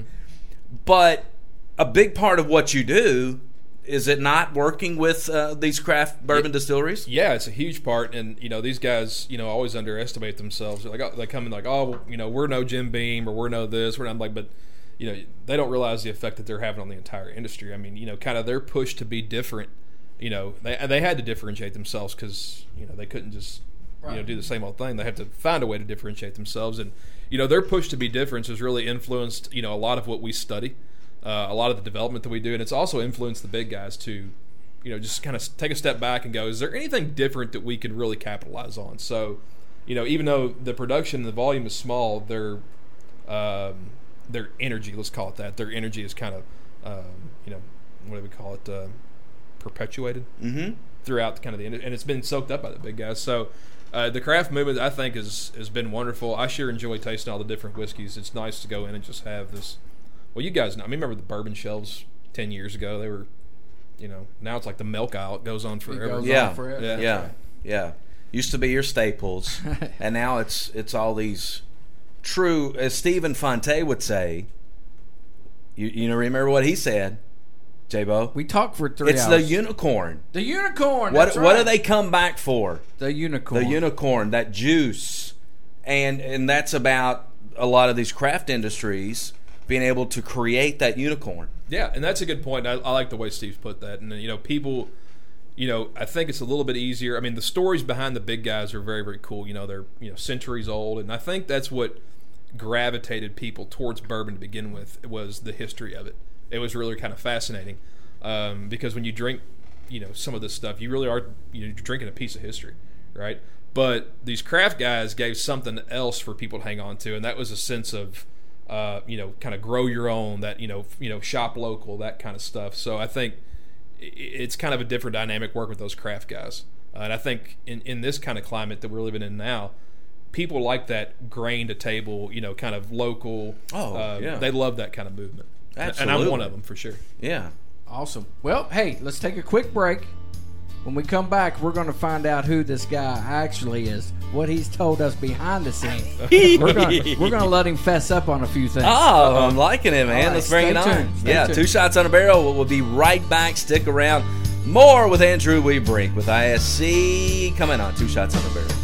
but a big part of what you do. Is it not working with uh, these craft bourbon it, distilleries? Yeah, it's a huge part, and you know these guys, you know, always underestimate themselves. They're like oh, they come in like, oh, you know, we're no Jim Beam or we're no this. We're not I'm like, but you know, they don't realize the effect that they're having on the entire industry. I mean, you know, kind of their push to be different. You know, they they had to differentiate themselves because you know they couldn't just right. you know do the same old thing. They have to find a way to differentiate themselves, and you know their push to be different has really influenced you know a lot of what we study. Uh, a lot of the development that we do, and it's also influenced the big guys to, you know, just kind of take a step back and go, is there anything different that we could really capitalize on? So, you know, even though the production, the volume is small, their um, their energy, let's call it that, their energy is kind of, um, you know, what do we call it, uh, perpetuated mm-hmm. throughout kind of the, and it's been soaked up by the big guys. So uh, the craft movement, I think, is, has been wonderful. I sure enjoy tasting all the different whiskeys. It's nice to go in and just have this. Well, you guys know. I mean, remember the bourbon shelves ten years ago? They were, you know, now it's like the milk aisle. It goes on forever. It goes yeah. on forever. Yeah. Yeah. Right. Yeah. Used to be your staples, and now it's it's all these true, as Stephen Fonte would say. You you know remember what he said, J-Bo? We talked for three it's hours. the unicorn. The unicorn. What That's what right. do they come back for? The unicorn. The unicorn, that juice, and and that's about a lot of these craft industries being able to create that unicorn. Yeah, and that's a good point. I, I like the way Steve's put that. And you know, people, you know, I think it's a little bit easier. I mean, the stories behind the big guys are very, very cool. You know, they're you know centuries old, and I think that's what gravitated people towards bourbon to begin with. Was the history of it. It was really kind of fascinating um, because when you drink, you know, some of this stuff, you really are you know, you're drinking a piece of history, right? But these craft guys gave something else for people to hang on to, and that was a sense of Uh, you know, kind of grow your own, that, you know, you know, shop local, that kind of stuff. So I think it's kind of a different dynamic work with those craft guys. Uh, and I think in, in this kind of climate that we're living in now, people like that grain to table, you know, kind of local. Oh, uh, yeah. They love that kind of movement. Absolutely. And I'm one of them for sure. Yeah. Awesome. Well, hey, let's take a quick break. When we come back, we're going to find out who this guy actually is, what he's told us behind the scenes. we're going we're to let him fess up on a few things. Oh, I'm liking it, man. All right, Let's bring stay it on. tuned. Stay Yeah, tuned. Two Shots on a Barrel. We'll, we'll be right back. Stick around. More with Andrew Weebrink with I S C coming on Two Shots on a Barrel.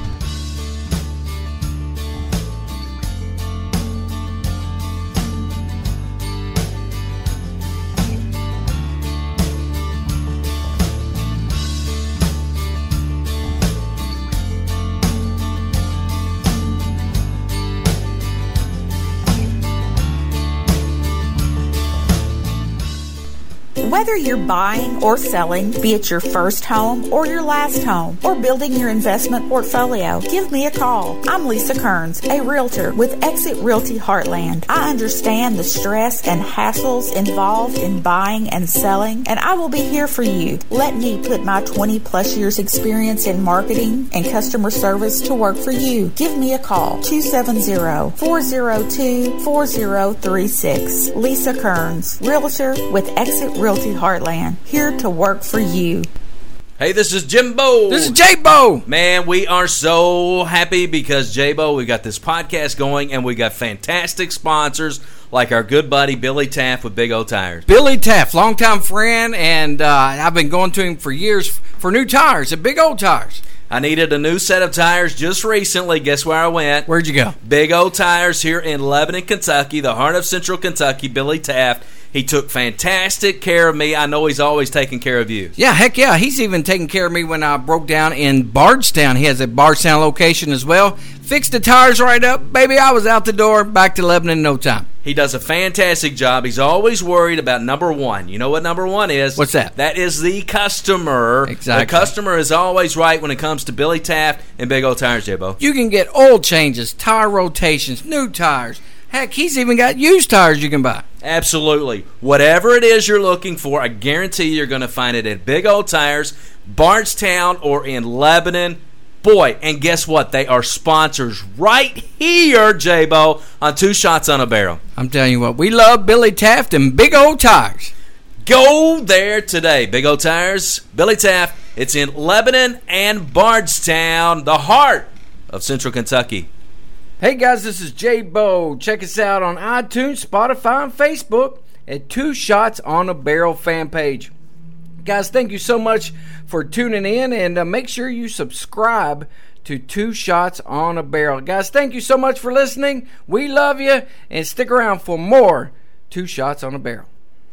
Whether you're buying or selling, be it your first home or your last home, or building your investment portfolio, give me a call. I'm Lisa Kearns, a realtor with Exit Realty Heartland. I understand the stress and hassles involved in buying and selling, and I will be here for you. Let me put my twenty plus years experience in marketing and customer service to work for you. Give me a call, two seven zero, four zero two, four zero three six. Lisa Kearns, realtor with Exit Realty Heartland, here to work for you. Hey, this is Jimbo. This is J-Bo. Man, we are so happy because, J-Bo, we got this podcast going, and we got fantastic sponsors like our good buddy Billy Taft with Big O Tires. Billy Taft, longtime friend, and uh, I've been going to him for years for new tires at Big O Tires. I needed a new set of tires just recently. Guess where I went? Where'd you go? Big O Tires here in Lebanon, Kentucky, the heart of Central Kentucky. Billy Taft. He took fantastic care of me. I know he's always taking care of you. Yeah, heck yeah. He's even taking care of me when I broke down in Bardstown. He has a Bardstown location as well. Fixed the tires right up. Baby, I was out the door, back to Lebanon in no time. He does a fantastic job. He's always worried about number one. You know what number one is? What's that? That is the customer. Exactly. The customer is always right when it comes to Billy Taft and Big O Tires, J-Bo. You can get oil changes, tire rotations, new tires. Heck, he's even got used tires you can buy. Absolutely. Whatever it is you're looking for, I guarantee you're going to find it at Big O Tires, Bardstown, or in Lebanon. Boy, and guess what? They are sponsors right here, J-Bo, on Two Shots on a Barrel. I'm telling you what, we love Billy Taft and Big O Tires. Go there today. Big O Tires, Billy Taft. It's in Lebanon and Bardstown, the heart of Central Kentucky. Hey guys, this is Jay Bo. Check us out on iTunes, Spotify, and Facebook at Two Shots on a Barrel fan page. Guys, thank you so much for tuning in, and uh, make sure you subscribe to Two Shots on a Barrel. Guys, thank you so much for listening. We love you, and stick around for more Two Shots on a Barrel.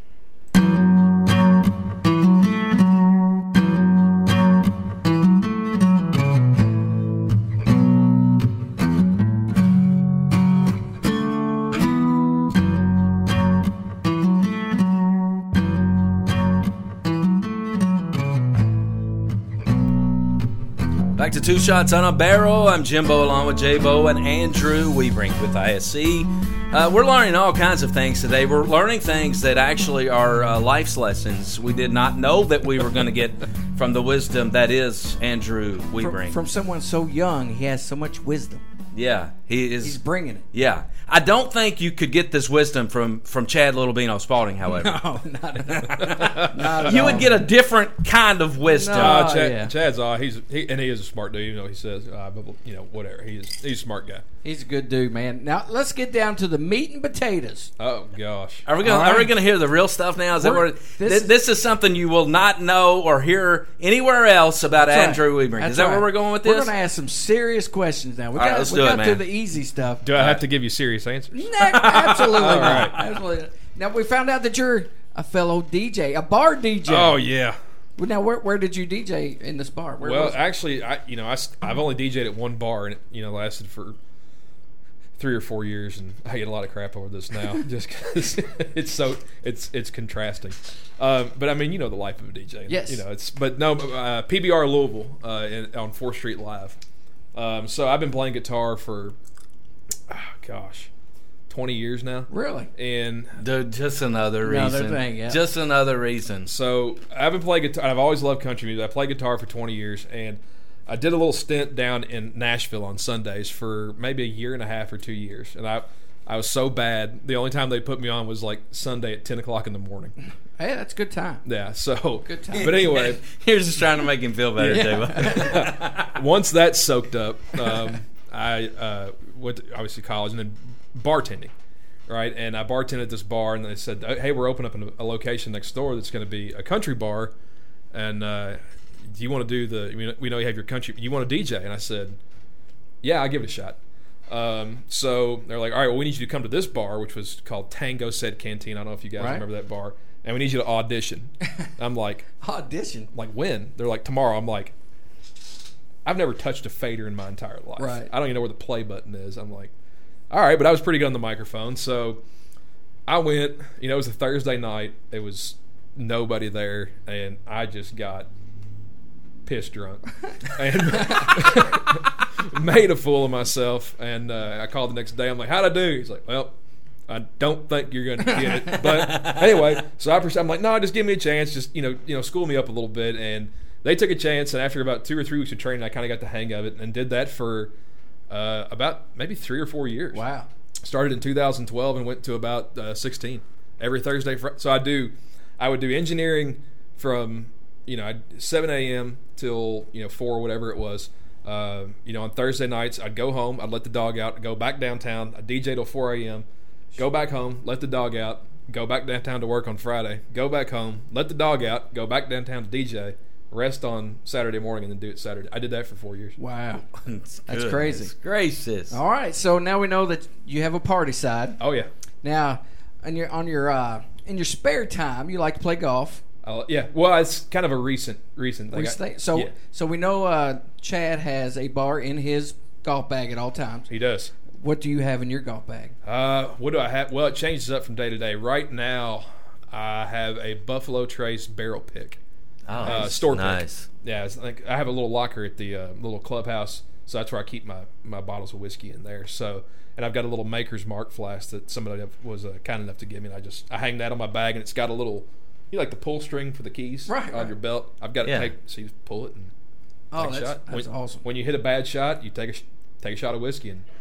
Back to Two Shots on a Barrel. I'm Jimbo along with J-Bo and Andrew Webrink with I S C. Uh, we're learning all kinds of things today. We're learning things that actually are uh, life's lessons we did not know that we were going to get from the wisdom that is Andrew Webrink. From, from someone so young, he has so much wisdom. Yeah, he is. He's bringing it. Yeah. I don't think you could get this wisdom from, from Chad Little Beano Spalding, however. No, not at all. Not at You all. would get a different kind of wisdom. No. Uh, Oh, Chad, yeah. Chad's uh, he's he, and he is a smart dude. You know, he says, uh, but, you know, whatever. He is he's a smart guy. He's a good dude, man. Now, let's get down to the meat and potatoes. Oh gosh. Are we going? All right. Are we going to hear the real stuff now? Is that We're- what, this- this, this is something you will not know or hear anywhere else about That's Andrew right. Webrink. That's Is that right. where we're going with We're this? going to ask some serious questions now. We All right, got, let's we do it, got man. to the easy stuff. Do I have to give you serious answers? No, absolutely All not. right. Absolutely. Now, we found out that you're a fellow D J, a bar D J. Oh yeah. Well, now, where, where did you D J in this bar? Where Well, was it? actually, I you know I have only D J'd at one bar, and it you know lasted for three or four years, and I get a lot of crap over this now, just because it's so it's it's contrasting. Um, but I mean, you know the life of a D J. Yes. You know it's but no uh, P B R Louisville uh, in, on fourth Street Live. Um, so I've been playing guitar for oh, gosh, twenty years now, Really? and Dude, just another reason. Another thing, yeah. Just another reason. So I've been playing guitar. I've always loved country music. I played guitar for twenty years, and I did a little stint down in Nashville on Sundays for maybe a year and a half or two years. And I, I was so bad. The only time they put me on was like Sunday at ten o'clock in the morning. Hey, that's a good time. Yeah. So Good time. But anyway, You're just trying to make him feel better, Yeah. J-Bo. once that soaked up, um, I uh, went to obviously college and then bartending. Right, and I bartended at this bar, and they said, "Hey, we're opening up a location next door that's going to be a country bar, and uh, do you want to do the? We know, we know you have your country. You want to D J?" And I said, "Yeah, I'll give it a shot." Um, so they're like, "All right, well, we need you to come to this bar, which was called Tango Said Canteen. I don't know if you guys Right. remember that bar, and we need you to audition." I'm like, Audition. "Like when?" They're like, "Tomorrow." I'm like, "I've never touched a fader in my entire life. Right. I don't even know where the play button is." I'm like, all right, but I was pretty good on the microphone, so I went. You know, it was a Thursday night. There was nobody there, and I just got pissed drunk and made a fool of myself. And uh, I called the next day. I'm like, "How'd I do?" He's like, "Well, I don't think you're going to get it." But anyway, so I pers- I'm like, "No, just give me a chance. Just you know, you know, school me up a little bit." And they took a chance, and after about two or three weeks of training, I kind of got the hang of it, and did that for. Uh, about maybe three or four years. Wow. Started in two thousand twelve and went to about uh, sixteen. Every Thursday. Fr- so I do, I would do engineering from you know I'd, seven a.m. till you know four or whatever it was. Uh, you know on Thursday nights I'd go home. I'd let the dog out. I'd go back downtown. I'd D J till four a.m. Go back home. Let the dog out. Go back downtown to work on Friday. Go back home. Let the dog out. Go back downtown to D J. Rest on Saturday morning and then do it Saturday. I did that for four years. Wow. That's That's crazy. Gracious. All right, so now we know that you have a party side. Oh yeah. Now, on your on your uh, in your spare time, you like to play golf. Uh, yeah, well, it's kind of a recent, recent thing. We I- stay, so yeah, so we know uh, Chad has a bar in his golf bag at all times. he does. What do you have in your golf bag? Uh, what do I have? Well, it changes up from day to day. Right now, I have a Buffalo Trace barrel pick. Oh, Uh, store pick. nice. Yeah, it's like I have a little locker at the uh, little clubhouse, so that's where I keep my, my bottles of whiskey in there. So, and I've got a little Maker's Mark flask that somebody was uh, kind enough to give me, and I just I hang that on my bag, and it's got a little, you know, like the pull string for the keys Right, on right. your belt. I've got it Yeah. taped, so you just pull it and Oh, take a that's, shot. that's when, awesome. When you hit a bad shot, you take a sh- take a shot of whiskey, and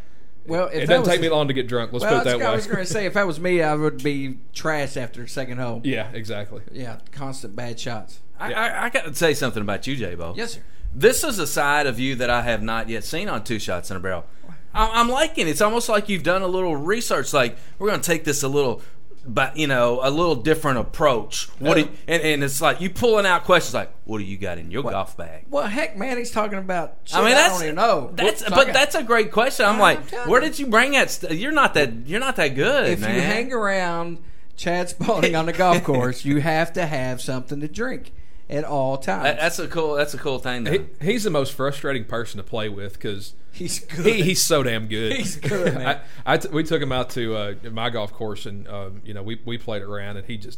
Well, if it that doesn't was- take me long to get drunk. Let's Well, put it that's that what I way. was going to say. If that was me, I would be trash after the second hole. Yeah, exactly. Yeah, constant bad shots. I, I, I got to say something about you, J-Bo. Yes, sir. This is a side of you that I have not yet seen on Two Shots in a Barrel. I- I'm liking it. It's almost like you've done a little research. Like, we're going to take this a little, but you know, a little different approach. What? Do you, and, and it's like you pulling out questions like, "What do you got in your golf bag?" Well, heck, man, he's talking about shit I mean, I that's don't even know. that's, So I but got- that's a great question. I'm I'm like, telling where you. did you bring that? St- you're not that. You're not that good, if man. you hang around Chad Spalding on the golf course, you have to have something to drink at all times. That- that's a cool. That's a cool thing. Though. He, he's the most frustrating person to play with because he's good. he, he's so damn good. He's good, man. I, I t- we took him out to uh, my golf course, and um, you know we we played around, and he just.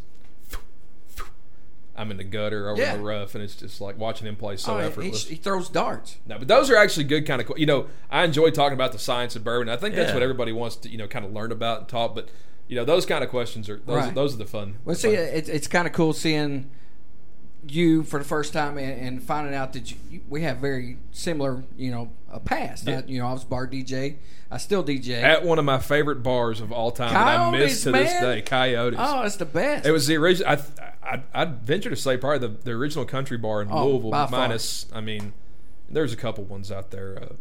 I'm in the gutter over Yeah. the rough, and it's just like watching him play so Oh, he, effortless. he throws darts. No, but those are actually good kind of. You know, I enjoy talking about the science of bourbon. I think that's Yeah. what everybody wants to you know kind of learn about and talk. But you know, those kind of questions are those. Right. Are, those are the fun. Well, the see, fun. it's it's kind of cool seeing you for the first time and, and finding out that you, you, we have very similar, you know, a past. Yeah. I, you know, I was bar D J. I still D J. At one of my favorite bars of all time that I miss Coyotes, to this man. day, Coyotes. Oh, it's the best. It was the original. I, I, I'd venture to say probably the, the original country bar in Oh, Louisville. by far. Minus, I mean, there's a couple ones out there. Uh,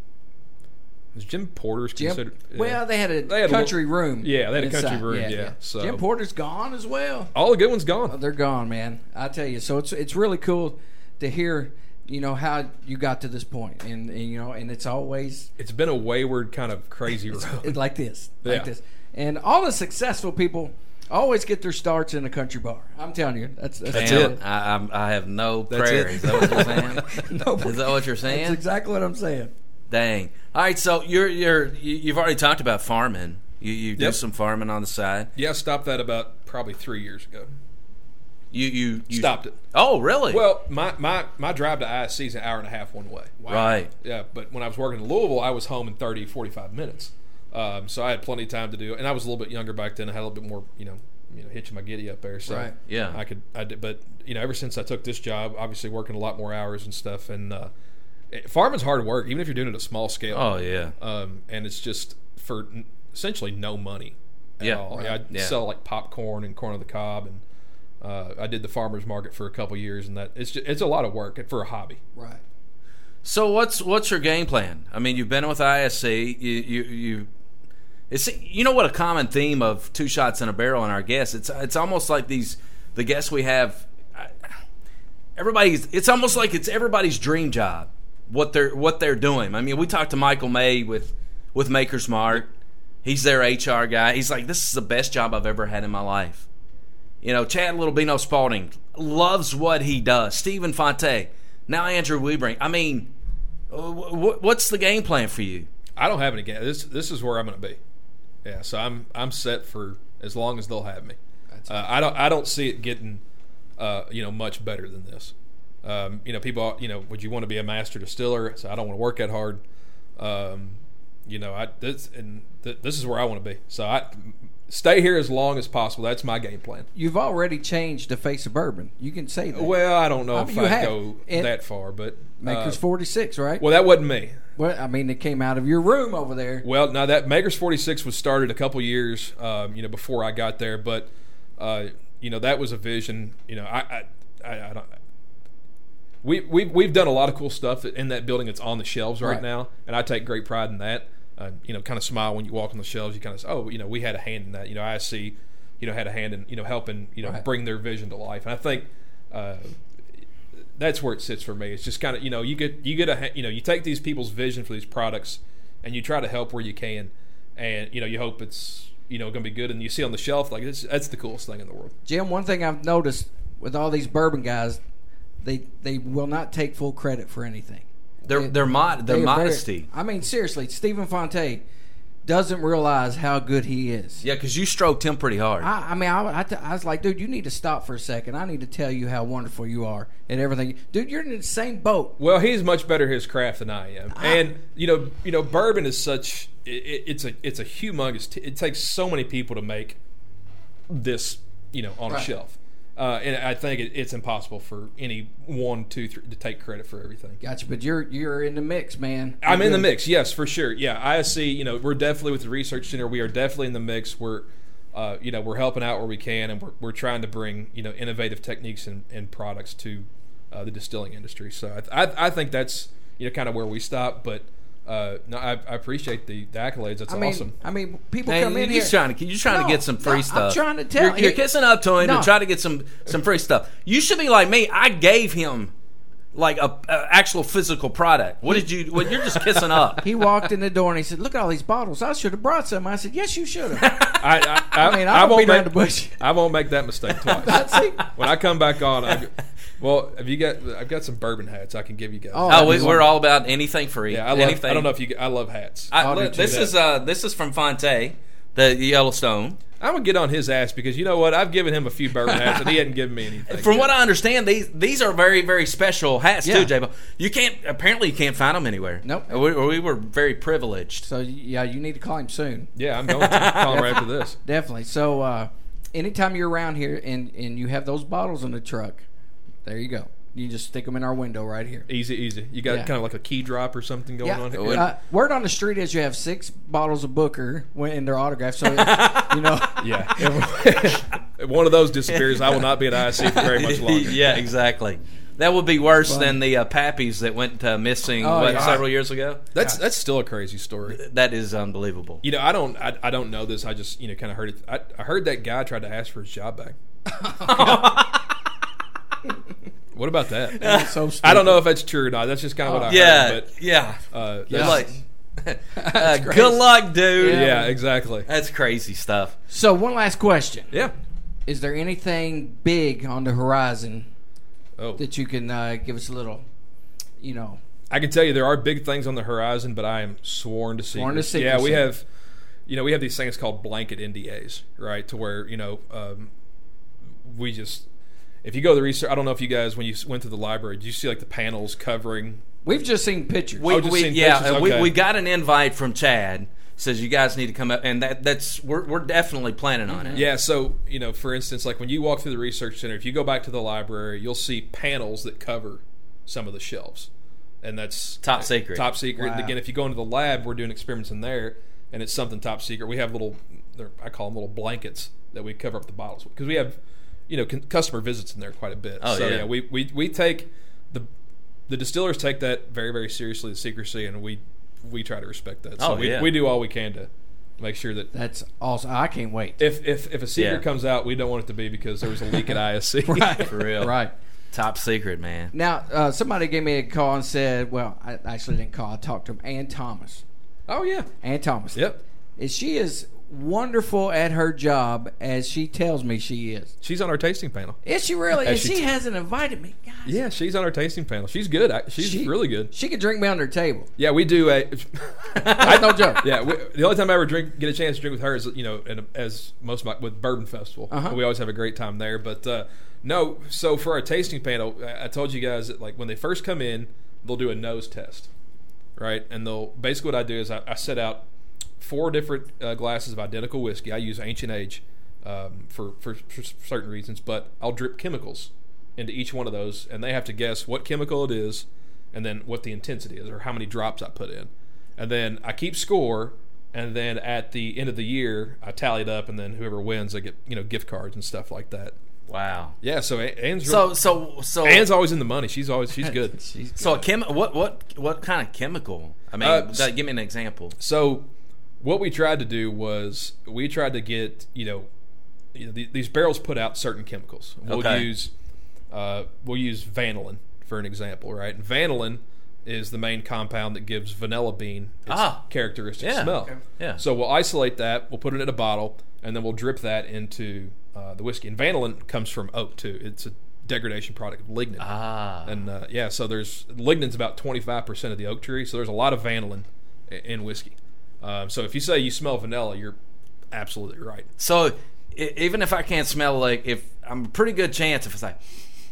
was Jim Porter's Jim, considered? yeah. well, they had a They had a country little- room. Yeah, they had a inside. country room, yeah, so- Jim Porter's gone as well. all the good ones Oh, gone. they're gone, man. I tell you. So it's it's really cool to hear, you know, how you got to this point, and, and you know, and it's always It's been a wayward kind of crazy road. it's like this, like Yeah. this, and all the successful people always get their starts in a country bar. I'm telling you, that's that's, That's Damn, it. I, I'm- I have no That's prayer. it. Is that what you're saying? No, Is that what you're saying? That's exactly what I'm saying. Dang. All right, so you're you're you- you've already talked about farming. You you do Yep. some farming on the side. Yeah, I stopped that about probably three years ago. You you, you Stopped it. Oh, really? Well, my, my, my drive to I S C is an hour and a half one way. right. Yeah, but when I was working in Louisville, I was home in thirty, forty-five minutes. Um, so I had plenty of time to do it. And I was a little bit younger back then. I had a little bit more, you know, you know, hitching my giddy up there. So Right. Yeah. I could, I did, but, you know, ever since I took this job, obviously working a lot more hours and stuff. And uh, it, farming's hard work, even if you're doing it at a small scale. Oh yeah. Um, and it's just for n- essentially no money at Yeah. all. Right. I Yeah. sell like popcorn and corn on the cob, and uh, I did the farmers market for a couple years, and that it's just, it's a lot of work for a hobby. Right. So what's what's your game plan? I mean, you've been with I S C. You you you. It's you know what a common theme of Two Shots in a Barrel in our guests. It's it's almost like these the guests we have. Everybody's. It's almost like it's everybody's dream job. What they're what they're doing. I mean, we talked to Michael May with with Maker's Mark. He's their H R guy. He's like, this is the best job I've ever had in my life. You know, Chad Littlebino Spalding loves what he does. Stephen Fonte. Now Andrew Weebring. I mean, wh- what's the game plan for you? I don't have any game. This this is where I'm going to be. Yeah, so I'm I'm set for as long as they'll have me. Uh, I don't I don't see it getting uh, you know much better than this. Um, you know, people you know, would you want to be a master distiller? So I don't want to work that hard. Um, you know, I this and th- this is where I want to be. So I stay here as long as possible. That's my game plan. You've already changed the face of bourbon. You can say that. Well, I don't know I if mean, you I'd have. go And that far, but Maker's uh, forty-six, right? well, that wasn't me. Well, I mean, it came out of your room over there. Well, now that Maker's forty-six was started a couple years, um, you know, before I got there, but uh, you know that was a vision. You know, I, I, I, I don't. We we we've done a lot of cool stuff in that building that's on the shelves right, Right. now, and I take great pride in that. Uh, you know, kind of smile when you walk on the shelves. You kind of say, oh, you know, we had a hand in that. You know, I see, you know, had a hand in you know helping you know Right. bring their vision to life, and I think. Uh, That's where it sits for me. It's just kind of you know you get you get a you know you take these people's vision for these products, and you try to help where you can, and you know you hope it's you know going to be good, and you see on the shelf like it's, that's the coolest thing in the world. Jim, one thing I've noticed with all these bourbon guys, they they will not take full credit for anything. Their They- their mod their they are very- modesty. I mean, seriously, Stephen Fonte doesn't realize how good he is. Yeah, because you stroked him pretty hard. I, I mean, I, I, t- I was like, dude, you need to stop for a second. I need to tell you how wonderful you are and everything. Dude, you're in the same boat. Well, he's much better at his craft than I am, and you know you know bourbon is such it, it, it's a it's a humongous. T- it takes so many people to make this you know on Right. a shelf. Uh, and I think it, it's impossible for any one, two, three to take credit for everything. Gotcha, but you're you're in the mix, man. You're I'm in the good. mix, yes, for sure. Yeah, I S C, you know, we're definitely with the Research Center. We are definitely in the mix. We're, uh, you know, we're helping out where we can, and we're, we're trying to bring, you know, innovative techniques and, and products to uh, the distilling industry. So I, I, I think that's, you know, kind of where we stop. But uh, no, I, I appreciate the, the accolades. That's I mean, awesome. I mean, people Man, come in you're here. trying to you're trying No, to get some free no, stuff. I'm trying to tell You're, you're you- kissing up to him No. to try to get some some free stuff. You should be like me. I gave him like a, a actual physical product. What did you? Well, you're just kissing up. He walked in the door and he said, "Look at all these bottles. I should have brought some." I said, "Yes, you should have." I, I, I, I mean, I don't won't beat around make, the bush. I won't make that mistake twice. See? When I come back on, I, well, have you got? I've got some bourbon hats I can give you guys. Oh, Oh, we, That'd be we're all about anything free. yeah, I love. anything. I don't know if you. I love hats. I, I'll do look, too. this is uh this is from Fonte, the Yellowstone. I'm gonna get on his ass because you know what? I've given him a few bourbon hats and he hadn't given me anything. From yet. what I understand, these these are very very special hats Yeah. too, J-Bo. You can't apparently you can't find them anywhere. Nope. We, we were very privileged. So yeah, you need to call him soon. Yeah, I'm going to call him right after this. Definitely. So uh, anytime you're around here and and you have those bottles in the truck, there you go. You just stick them in our window right here. Easy, easy. You got Yeah. kind of like a key drop or something going on here. Uh, word on the street is you have six bottles of Booker when- in their autograph. So, you know. Yeah. If one of those disappears, I will not be at I S C for very much longer. Yeah, exactly. That would be worse Funny. than the uh, Pappies that went uh, missing Oh, what, yeah. several years ago. That's that's still a crazy story. That is unbelievable. You know, I don't I, I don't know this. I just you know kind of heard it. I, I heard that guy tried to ask for his job back. What about that? That's so stupid. I don't know if that's true or not. That's just kind of what I Yeah, heard. yeah. But uh, They're that's- like, uh, good luck, dude. Yeah. yeah, exactly. That's crazy stuff. So, one last question. Yeah. Is there anything big on the horizon Oh, that you can uh, give us a little, you know? I can tell you there are big things on the horizon, but I am sworn to secrecy. Sworn to secrecy. Yeah, we have, you know, we have these things called blanket N D As, right? To where you know, um, we just, if you go to the research, I don't know if you guys when you went to the library, did you see like the panels covering? We've just seen pictures. We, Oh, just we, seen yeah, pictures? we, Okay. we got an invite from Chad. Says you guys need to come up, and that that's we're we're definitely planning on it. Yeah, so you know, for instance, like when you walk through the research center, if you go back to the library, you'll see panels that cover some of the shelves, and that's Top secret. Top secret. Wow. And again, if you go into the lab, we're doing experiments in there, and it's something top secret. We have little, they're- I call them little blankets that we cover up the bottles with because we have, you know, con- customer visits in there quite a bit. Oh, so yeah. we, we we take the the distillers take that very very seriously, the secrecy, and we we try to respect that. So Oh, we yeah. we do all we can to make sure that. That's awesome. I can't wait. If, if if a secret Yeah. comes out, we don't want it to be because there was a leak at I S C. Right. For real. Right. Top secret, man. Now, uh, somebody gave me a call and said, well, I actually didn't call. I talked to him. Ann Thomas. Oh yeah. Ann Thomas. Yep. Is she is wonderful at her job as she tells me she is. She's on our tasting panel. Is she really? As And she she t- hasn't invited me. Guys, Yeah, she's on our tasting panel. She's good. I- She's she- really good. She could drink me under the table. Yeah, we do a. That's no joke. Yeah, we, the only time I ever drink, get a chance to drink with her is you know, in a, as most of my, with Bourbon Festival. Uh-huh. We always have a great time there. But uh, no, so for our tasting panel, I, I told you guys that like when they first come in, they'll do a nose test, right? And they'll basically what I do is I, I set out four different uh, glasses of identical whiskey. I use Ancient Age um, for, for for certain reasons, but I'll drip chemicals into each one of those, and they have to guess what chemical it is, and then what the intensity is, or how many drops I put in. And then I keep score, and then at the end of the year, I tally it up, and then whoever wins, I get you know gift cards and stuff like that. Wow. Yeah, so A- Anne's So so so Anne's always in the money. She's always she's good. She's so a chem what what what kind of chemical? I mean, Uh, like, give me an example. So what we tried to do was we tried to get you know, you know the, these barrels put out certain chemicals. We'll Okay. use uh, we'll use vanillin for an example, right? And vanillin is the main compound that gives vanilla bean its Ah. characteristic Yeah. smell. Okay. Yeah. So we'll isolate that. We'll put it in a bottle, and then we'll drip that into uh, the whiskey. And vanillin comes from oak too. It's a degradation product of lignin. Ah. And uh, yeah, so there's lignin's about twenty-five percent of the oak tree, so there's a lot of vanillin i- in whiskey. Um, so if you say you smell vanilla, you're absolutely right. So I- even if I can't smell, like if I'm a pretty good chance if it's like,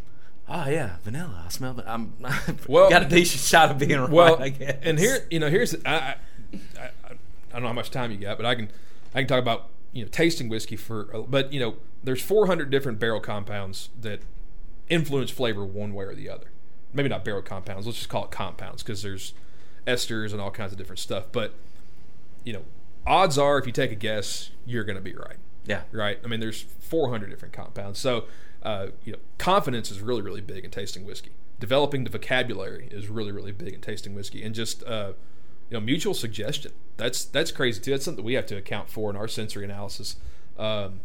oh yeah, vanilla. I smell it. I'm Well- got a decent shot of being right. Well, I guess. and here, you know, here's I, I, I, I don't know how much time you got, but I can I can talk about you know, tasting whiskey for, but you know, there's four hundred different barrel compounds that influence flavor one way or the other. Maybe not barrel compounds. Let's just call it compounds because there's esters and all kinds of different stuff. But you know, odds are, if you take a guess, you're going to be right. Yeah. Right. I mean, there's four hundred different compounds. So, uh, you know, confidence is really, really big in tasting whiskey. Developing the vocabulary is really, really big in tasting whiskey, and just uh, you know, mutual suggestion. That's that's crazy too. That's something we have to account for in our sensory analysis. Um,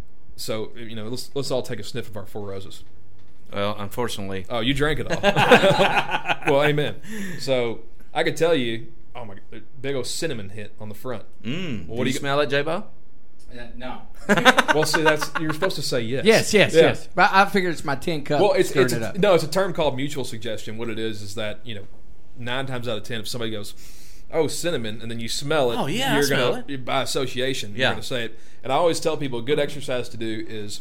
so, you know, let's let's all take a sniff of our Four Roses. Well, unfortunately. Oh, you drank it all. Well, amen. So I could tell you, oh my, big old cinnamon hit on the front. Mm. Well, what do you, you smell it, J-Bo? Uh, no. Well, see, that's you're supposed to say yes. Yes, yes, Yeah. yes. But I figured it's my tin cup. Well, it's, stirring it's it a, up. no, it's a term called mutual suggestion. What it is is that, you know, nine times out of ten, if somebody goes, "Oh, cinnamon," and then you smell it, Oh, yeah, I you're smell gonna by association, Yeah. you're gonna say it. And I always tell people, a good exercise to do is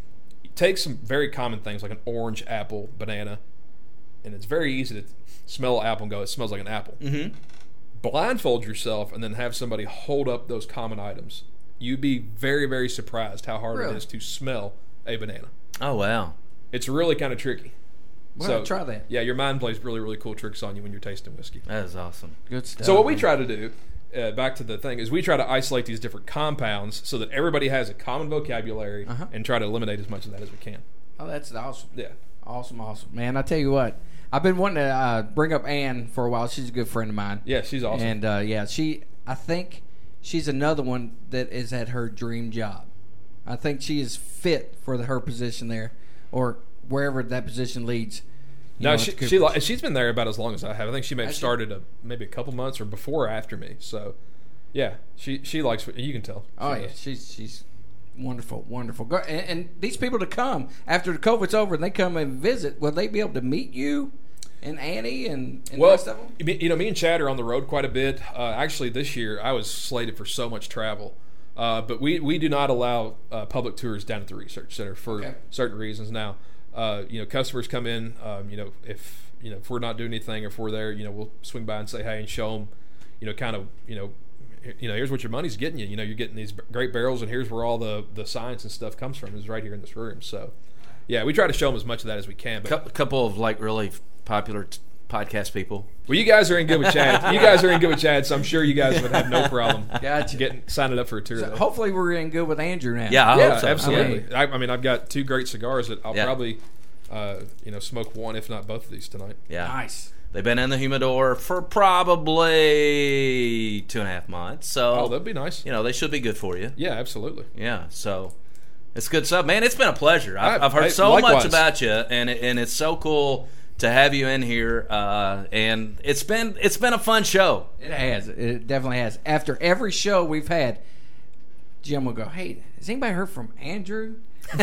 take some very common things like an orange, apple, banana, and it's very easy to smell an apple and go, "It smells like an apple." Mm-hmm. Blindfold yourself and then have somebody hold up those common items. You'd be very, very surprised how hard Really? it is to smell a banana. Oh, wow. It's really kind of tricky. Well, try that. Yeah, your mind plays really, really cool tricks on you when you're tasting whiskey. That is awesome. Good stuff. So what we man. try to do, uh, back to the thing, is we try to isolate these different compounds so that everybody has a common vocabulary Uh-huh. and try to eliminate as much of that as we can. Oh, that's awesome. Yeah. Awesome, awesome. Man, I tell you what, I've been wanting to uh, bring up Ann for a while. She's a good friend of mine. Yeah, she's awesome. And, uh, yeah, she, I think she's another one that is at her dream job. I think she is fit for the, her position there, or wherever that position leads. You no, know, she, it's good- she li- she's been there about as long as I have. I think she may have Has she? started a, maybe a couple months or before or after me. So, yeah, she she likes. You can tell. Oh She yeah, does. she's she's wonderful, wonderful. Go, and, and these people to come after the COVID's over and they come and visit, will they be able to meet you and Annie and, and Well, the rest of them? you you know, me and Chad are on the road quite a bit. Uh, actually, this year I was slated for so much travel, uh, but we, we do not allow uh, public tours down at the research center for Okay. certain reasons. Now, uh, you know, customers come in. Um, you know, if you know if we're not doing anything, if we're there, you know, we'll swing by and say hey and show them. You know, kind of, you know. You know, here's what your money's getting you. You know, you're getting these great barrels, and here's where all the, the science and stuff comes from. Is right here in this room. So, yeah, we try to show them as much of that as we can. But A couple of like really popular t- podcast people. well, you guys are in good with Chad. You guys are in good with Chad, so I'm sure you guys would have no problem Gotcha. getting signing up for a tour. So though. hopefully we're in good with Andrew now. Yeah, I yeah, hope so. absolutely. I, I mean, I've got two great cigars that I'll Yeah. probably, uh, you know, smoke one if not both of these tonight. Yeah. Nice. They've been in the humidor for probably two and a half months. So, Oh, that'd be nice. you know, they should be good for you. Yeah, absolutely. Yeah, so it's good stuff, man. It's been a pleasure. I've, I- I've heard I- so likewise. much about you, and it, and it's so cool to have you in here. Uh, and it's been it's been a fun show. It has. It definitely has. After every show we've had, Jim will go, "Hey, has anybody heard from Andrew?" So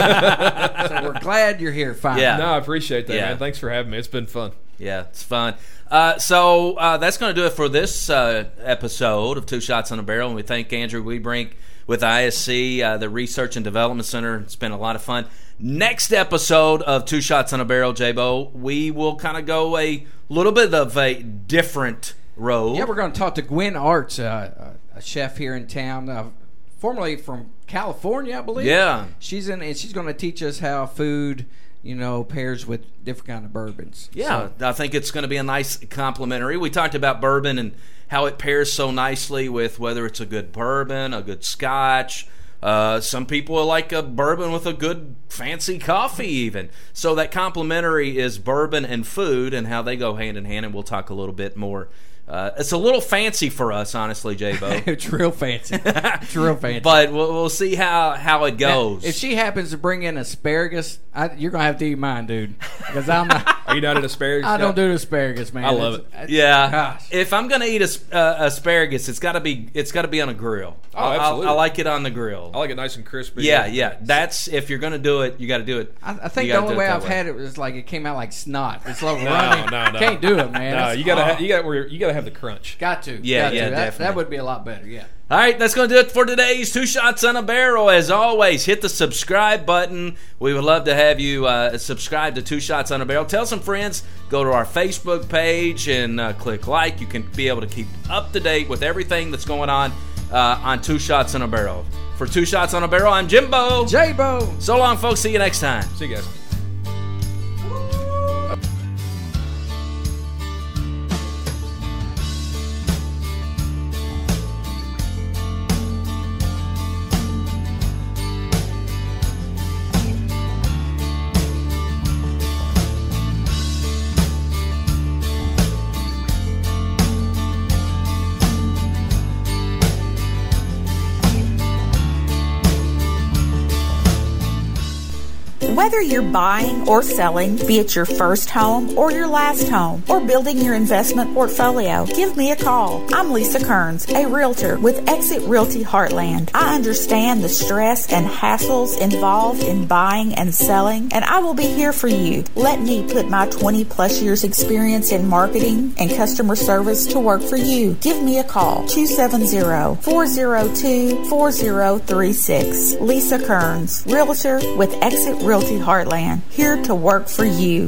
we're glad you're here finally. Yeah. No, I appreciate that, Yeah. man. Thanks for having me. It's been fun. Yeah, it's fun. Uh, so uh, that's going to do it for this uh, episode of Two Shots on a Barrel. And we thank Andrew Webrink with I S C, uh, the Research and Development Center. It's been a lot of fun. Next episode of Two Shots on a Barrel, J-Bo, we will kind of go a little bit of a different road. Yeah, we're going to talk to Gwen Arts, uh, a chef here in town, uh, formerly from California, I believe. Yeah. She's in, and she's going to teach us how food, you know, pairs with different kind of bourbons. Yeah, So, I think it's going to be a nice complimentary. We talked about bourbon and how it pairs so nicely with whether it's a good bourbon, a good scotch. Uh, some people like a bourbon with a good fancy coffee even. So that complimentary is bourbon and food and how they go hand in hand, and we'll talk a little bit more. Uh, it's a little fancy for us, honestly, J-Bo. it's real fancy. It's real fancy. But we'll, we'll see how, how it Now, goes. if she happens to bring in asparagus, I, you're going to have to eat mine, dude. Because I'm not. Are you not an asparagus? I don't guy? do asparagus, man. I love It's- it. it's- Yeah, Gosh. if I'm gonna eat as, uh, asparagus, it's gotta be it's gotta be on a grill. Oh, I- I- absolutely. I, like it on the grill. I like it nice and crispy. yeah, yeah. That's if you're gonna do it, you got to do it. I, I think you the gotta only do way that I've had it was like it came out like snot. It's like No, running. no, no. Can't do it, man. No, That's- you gotta, oh, ha- you got, you got to have the crunch. got to. Yeah, got yeah, to. That, definitely. that would be a lot better. Yeah. All right, that's gonna do it for today's Two Shots on a Barrel. As always, hit the subscribe button. We would love to have you uh, subscribe to Two Shots on a Barrel. Tell some friends. Go to our Facebook page and uh, click like. You can be able to keep up to date with everything that's going on uh, on Two Shots on a Barrel. For Two Shots on a Barrel, I'm Jimbo. J-Bo. So long, folks. See you next time. See you guys. Whether you're buying or selling, be it your first home or your last home, or building your investment portfolio, give me a call. I'm Lisa Kearns, a realtor with Exit Realty Heartland. I understand the stress and hassles involved in buying and selling, and I will be here for you. Let me put my twenty plus years experience in marketing and customer service to work for you. Give me a call, two seven zero, four zero two, four zero three six. Lisa Kearns, realtor with Exit Realty Heartland, here to work for you.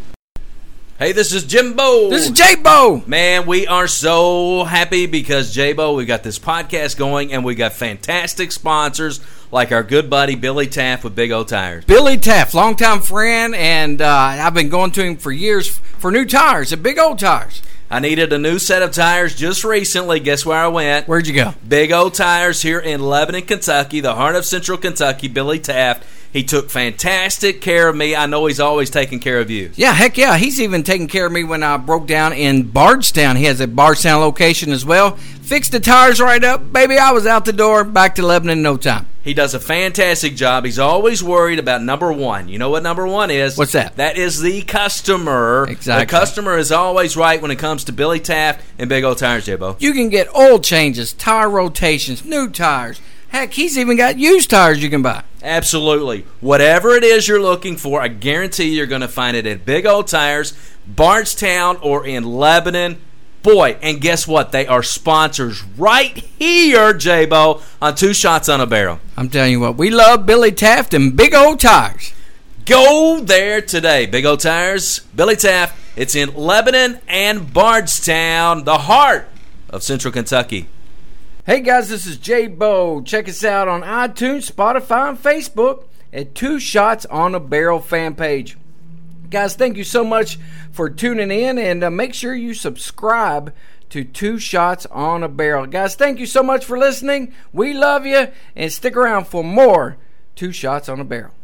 Hey, this is Jimbo. This is J-Bo. Man, we are so happy because, J-Bo, we got this podcast going and we got fantastic sponsors like our good buddy Billy Taft with Big O Tires. Billy Taft, longtime friend, and uh, I've been going to him for years for new tires at Big O Tires. I needed a new set of tires just recently. Guess where I went? Where'd you go? Big O Tires here in Lebanon, Kentucky, the heart of Central Kentucky. Billy Taft. He took fantastic care of me. I know he's always taking care of you. Yeah, heck yeah. He's even taking care of me when I broke down in Bardstown. He has a Bardstown location as well. Fixed the tires right up. Baby, I was out the door, back to Lebanon in no time. He does a fantastic job. He's always worried about number one. You know what number one is? What's that? That is the customer. Exactly. The customer is always right when it comes to Billy Taft and Big O Tires, J-Bo. You can get oil changes, tire rotations, new tires. Heck, he's even got used tires you can buy. Absolutely. Whatever it is you're looking for, I guarantee you're going to find it at Big O Tires, Bardstown, or in Lebanon. Boy, and guess what? They are sponsors right here, J-Bo, on Two Shots on a Barrel. I'm telling you what, we love Billy Taft and Big O Tires. Go there today. Big O Tires, Billy Taft. It's in Lebanon and Bardstown, the heart of Central Kentucky. Hey guys, this is J-Bo. Check us out on iTunes, Spotify, and Facebook at Two Shots on a Barrel fan page. Guys, thank you so much for tuning in, and uh, make sure you subscribe to Two Shots on a Barrel. Guys, thank you so much for listening. We love you, and stick around for more Two Shots on a Barrel.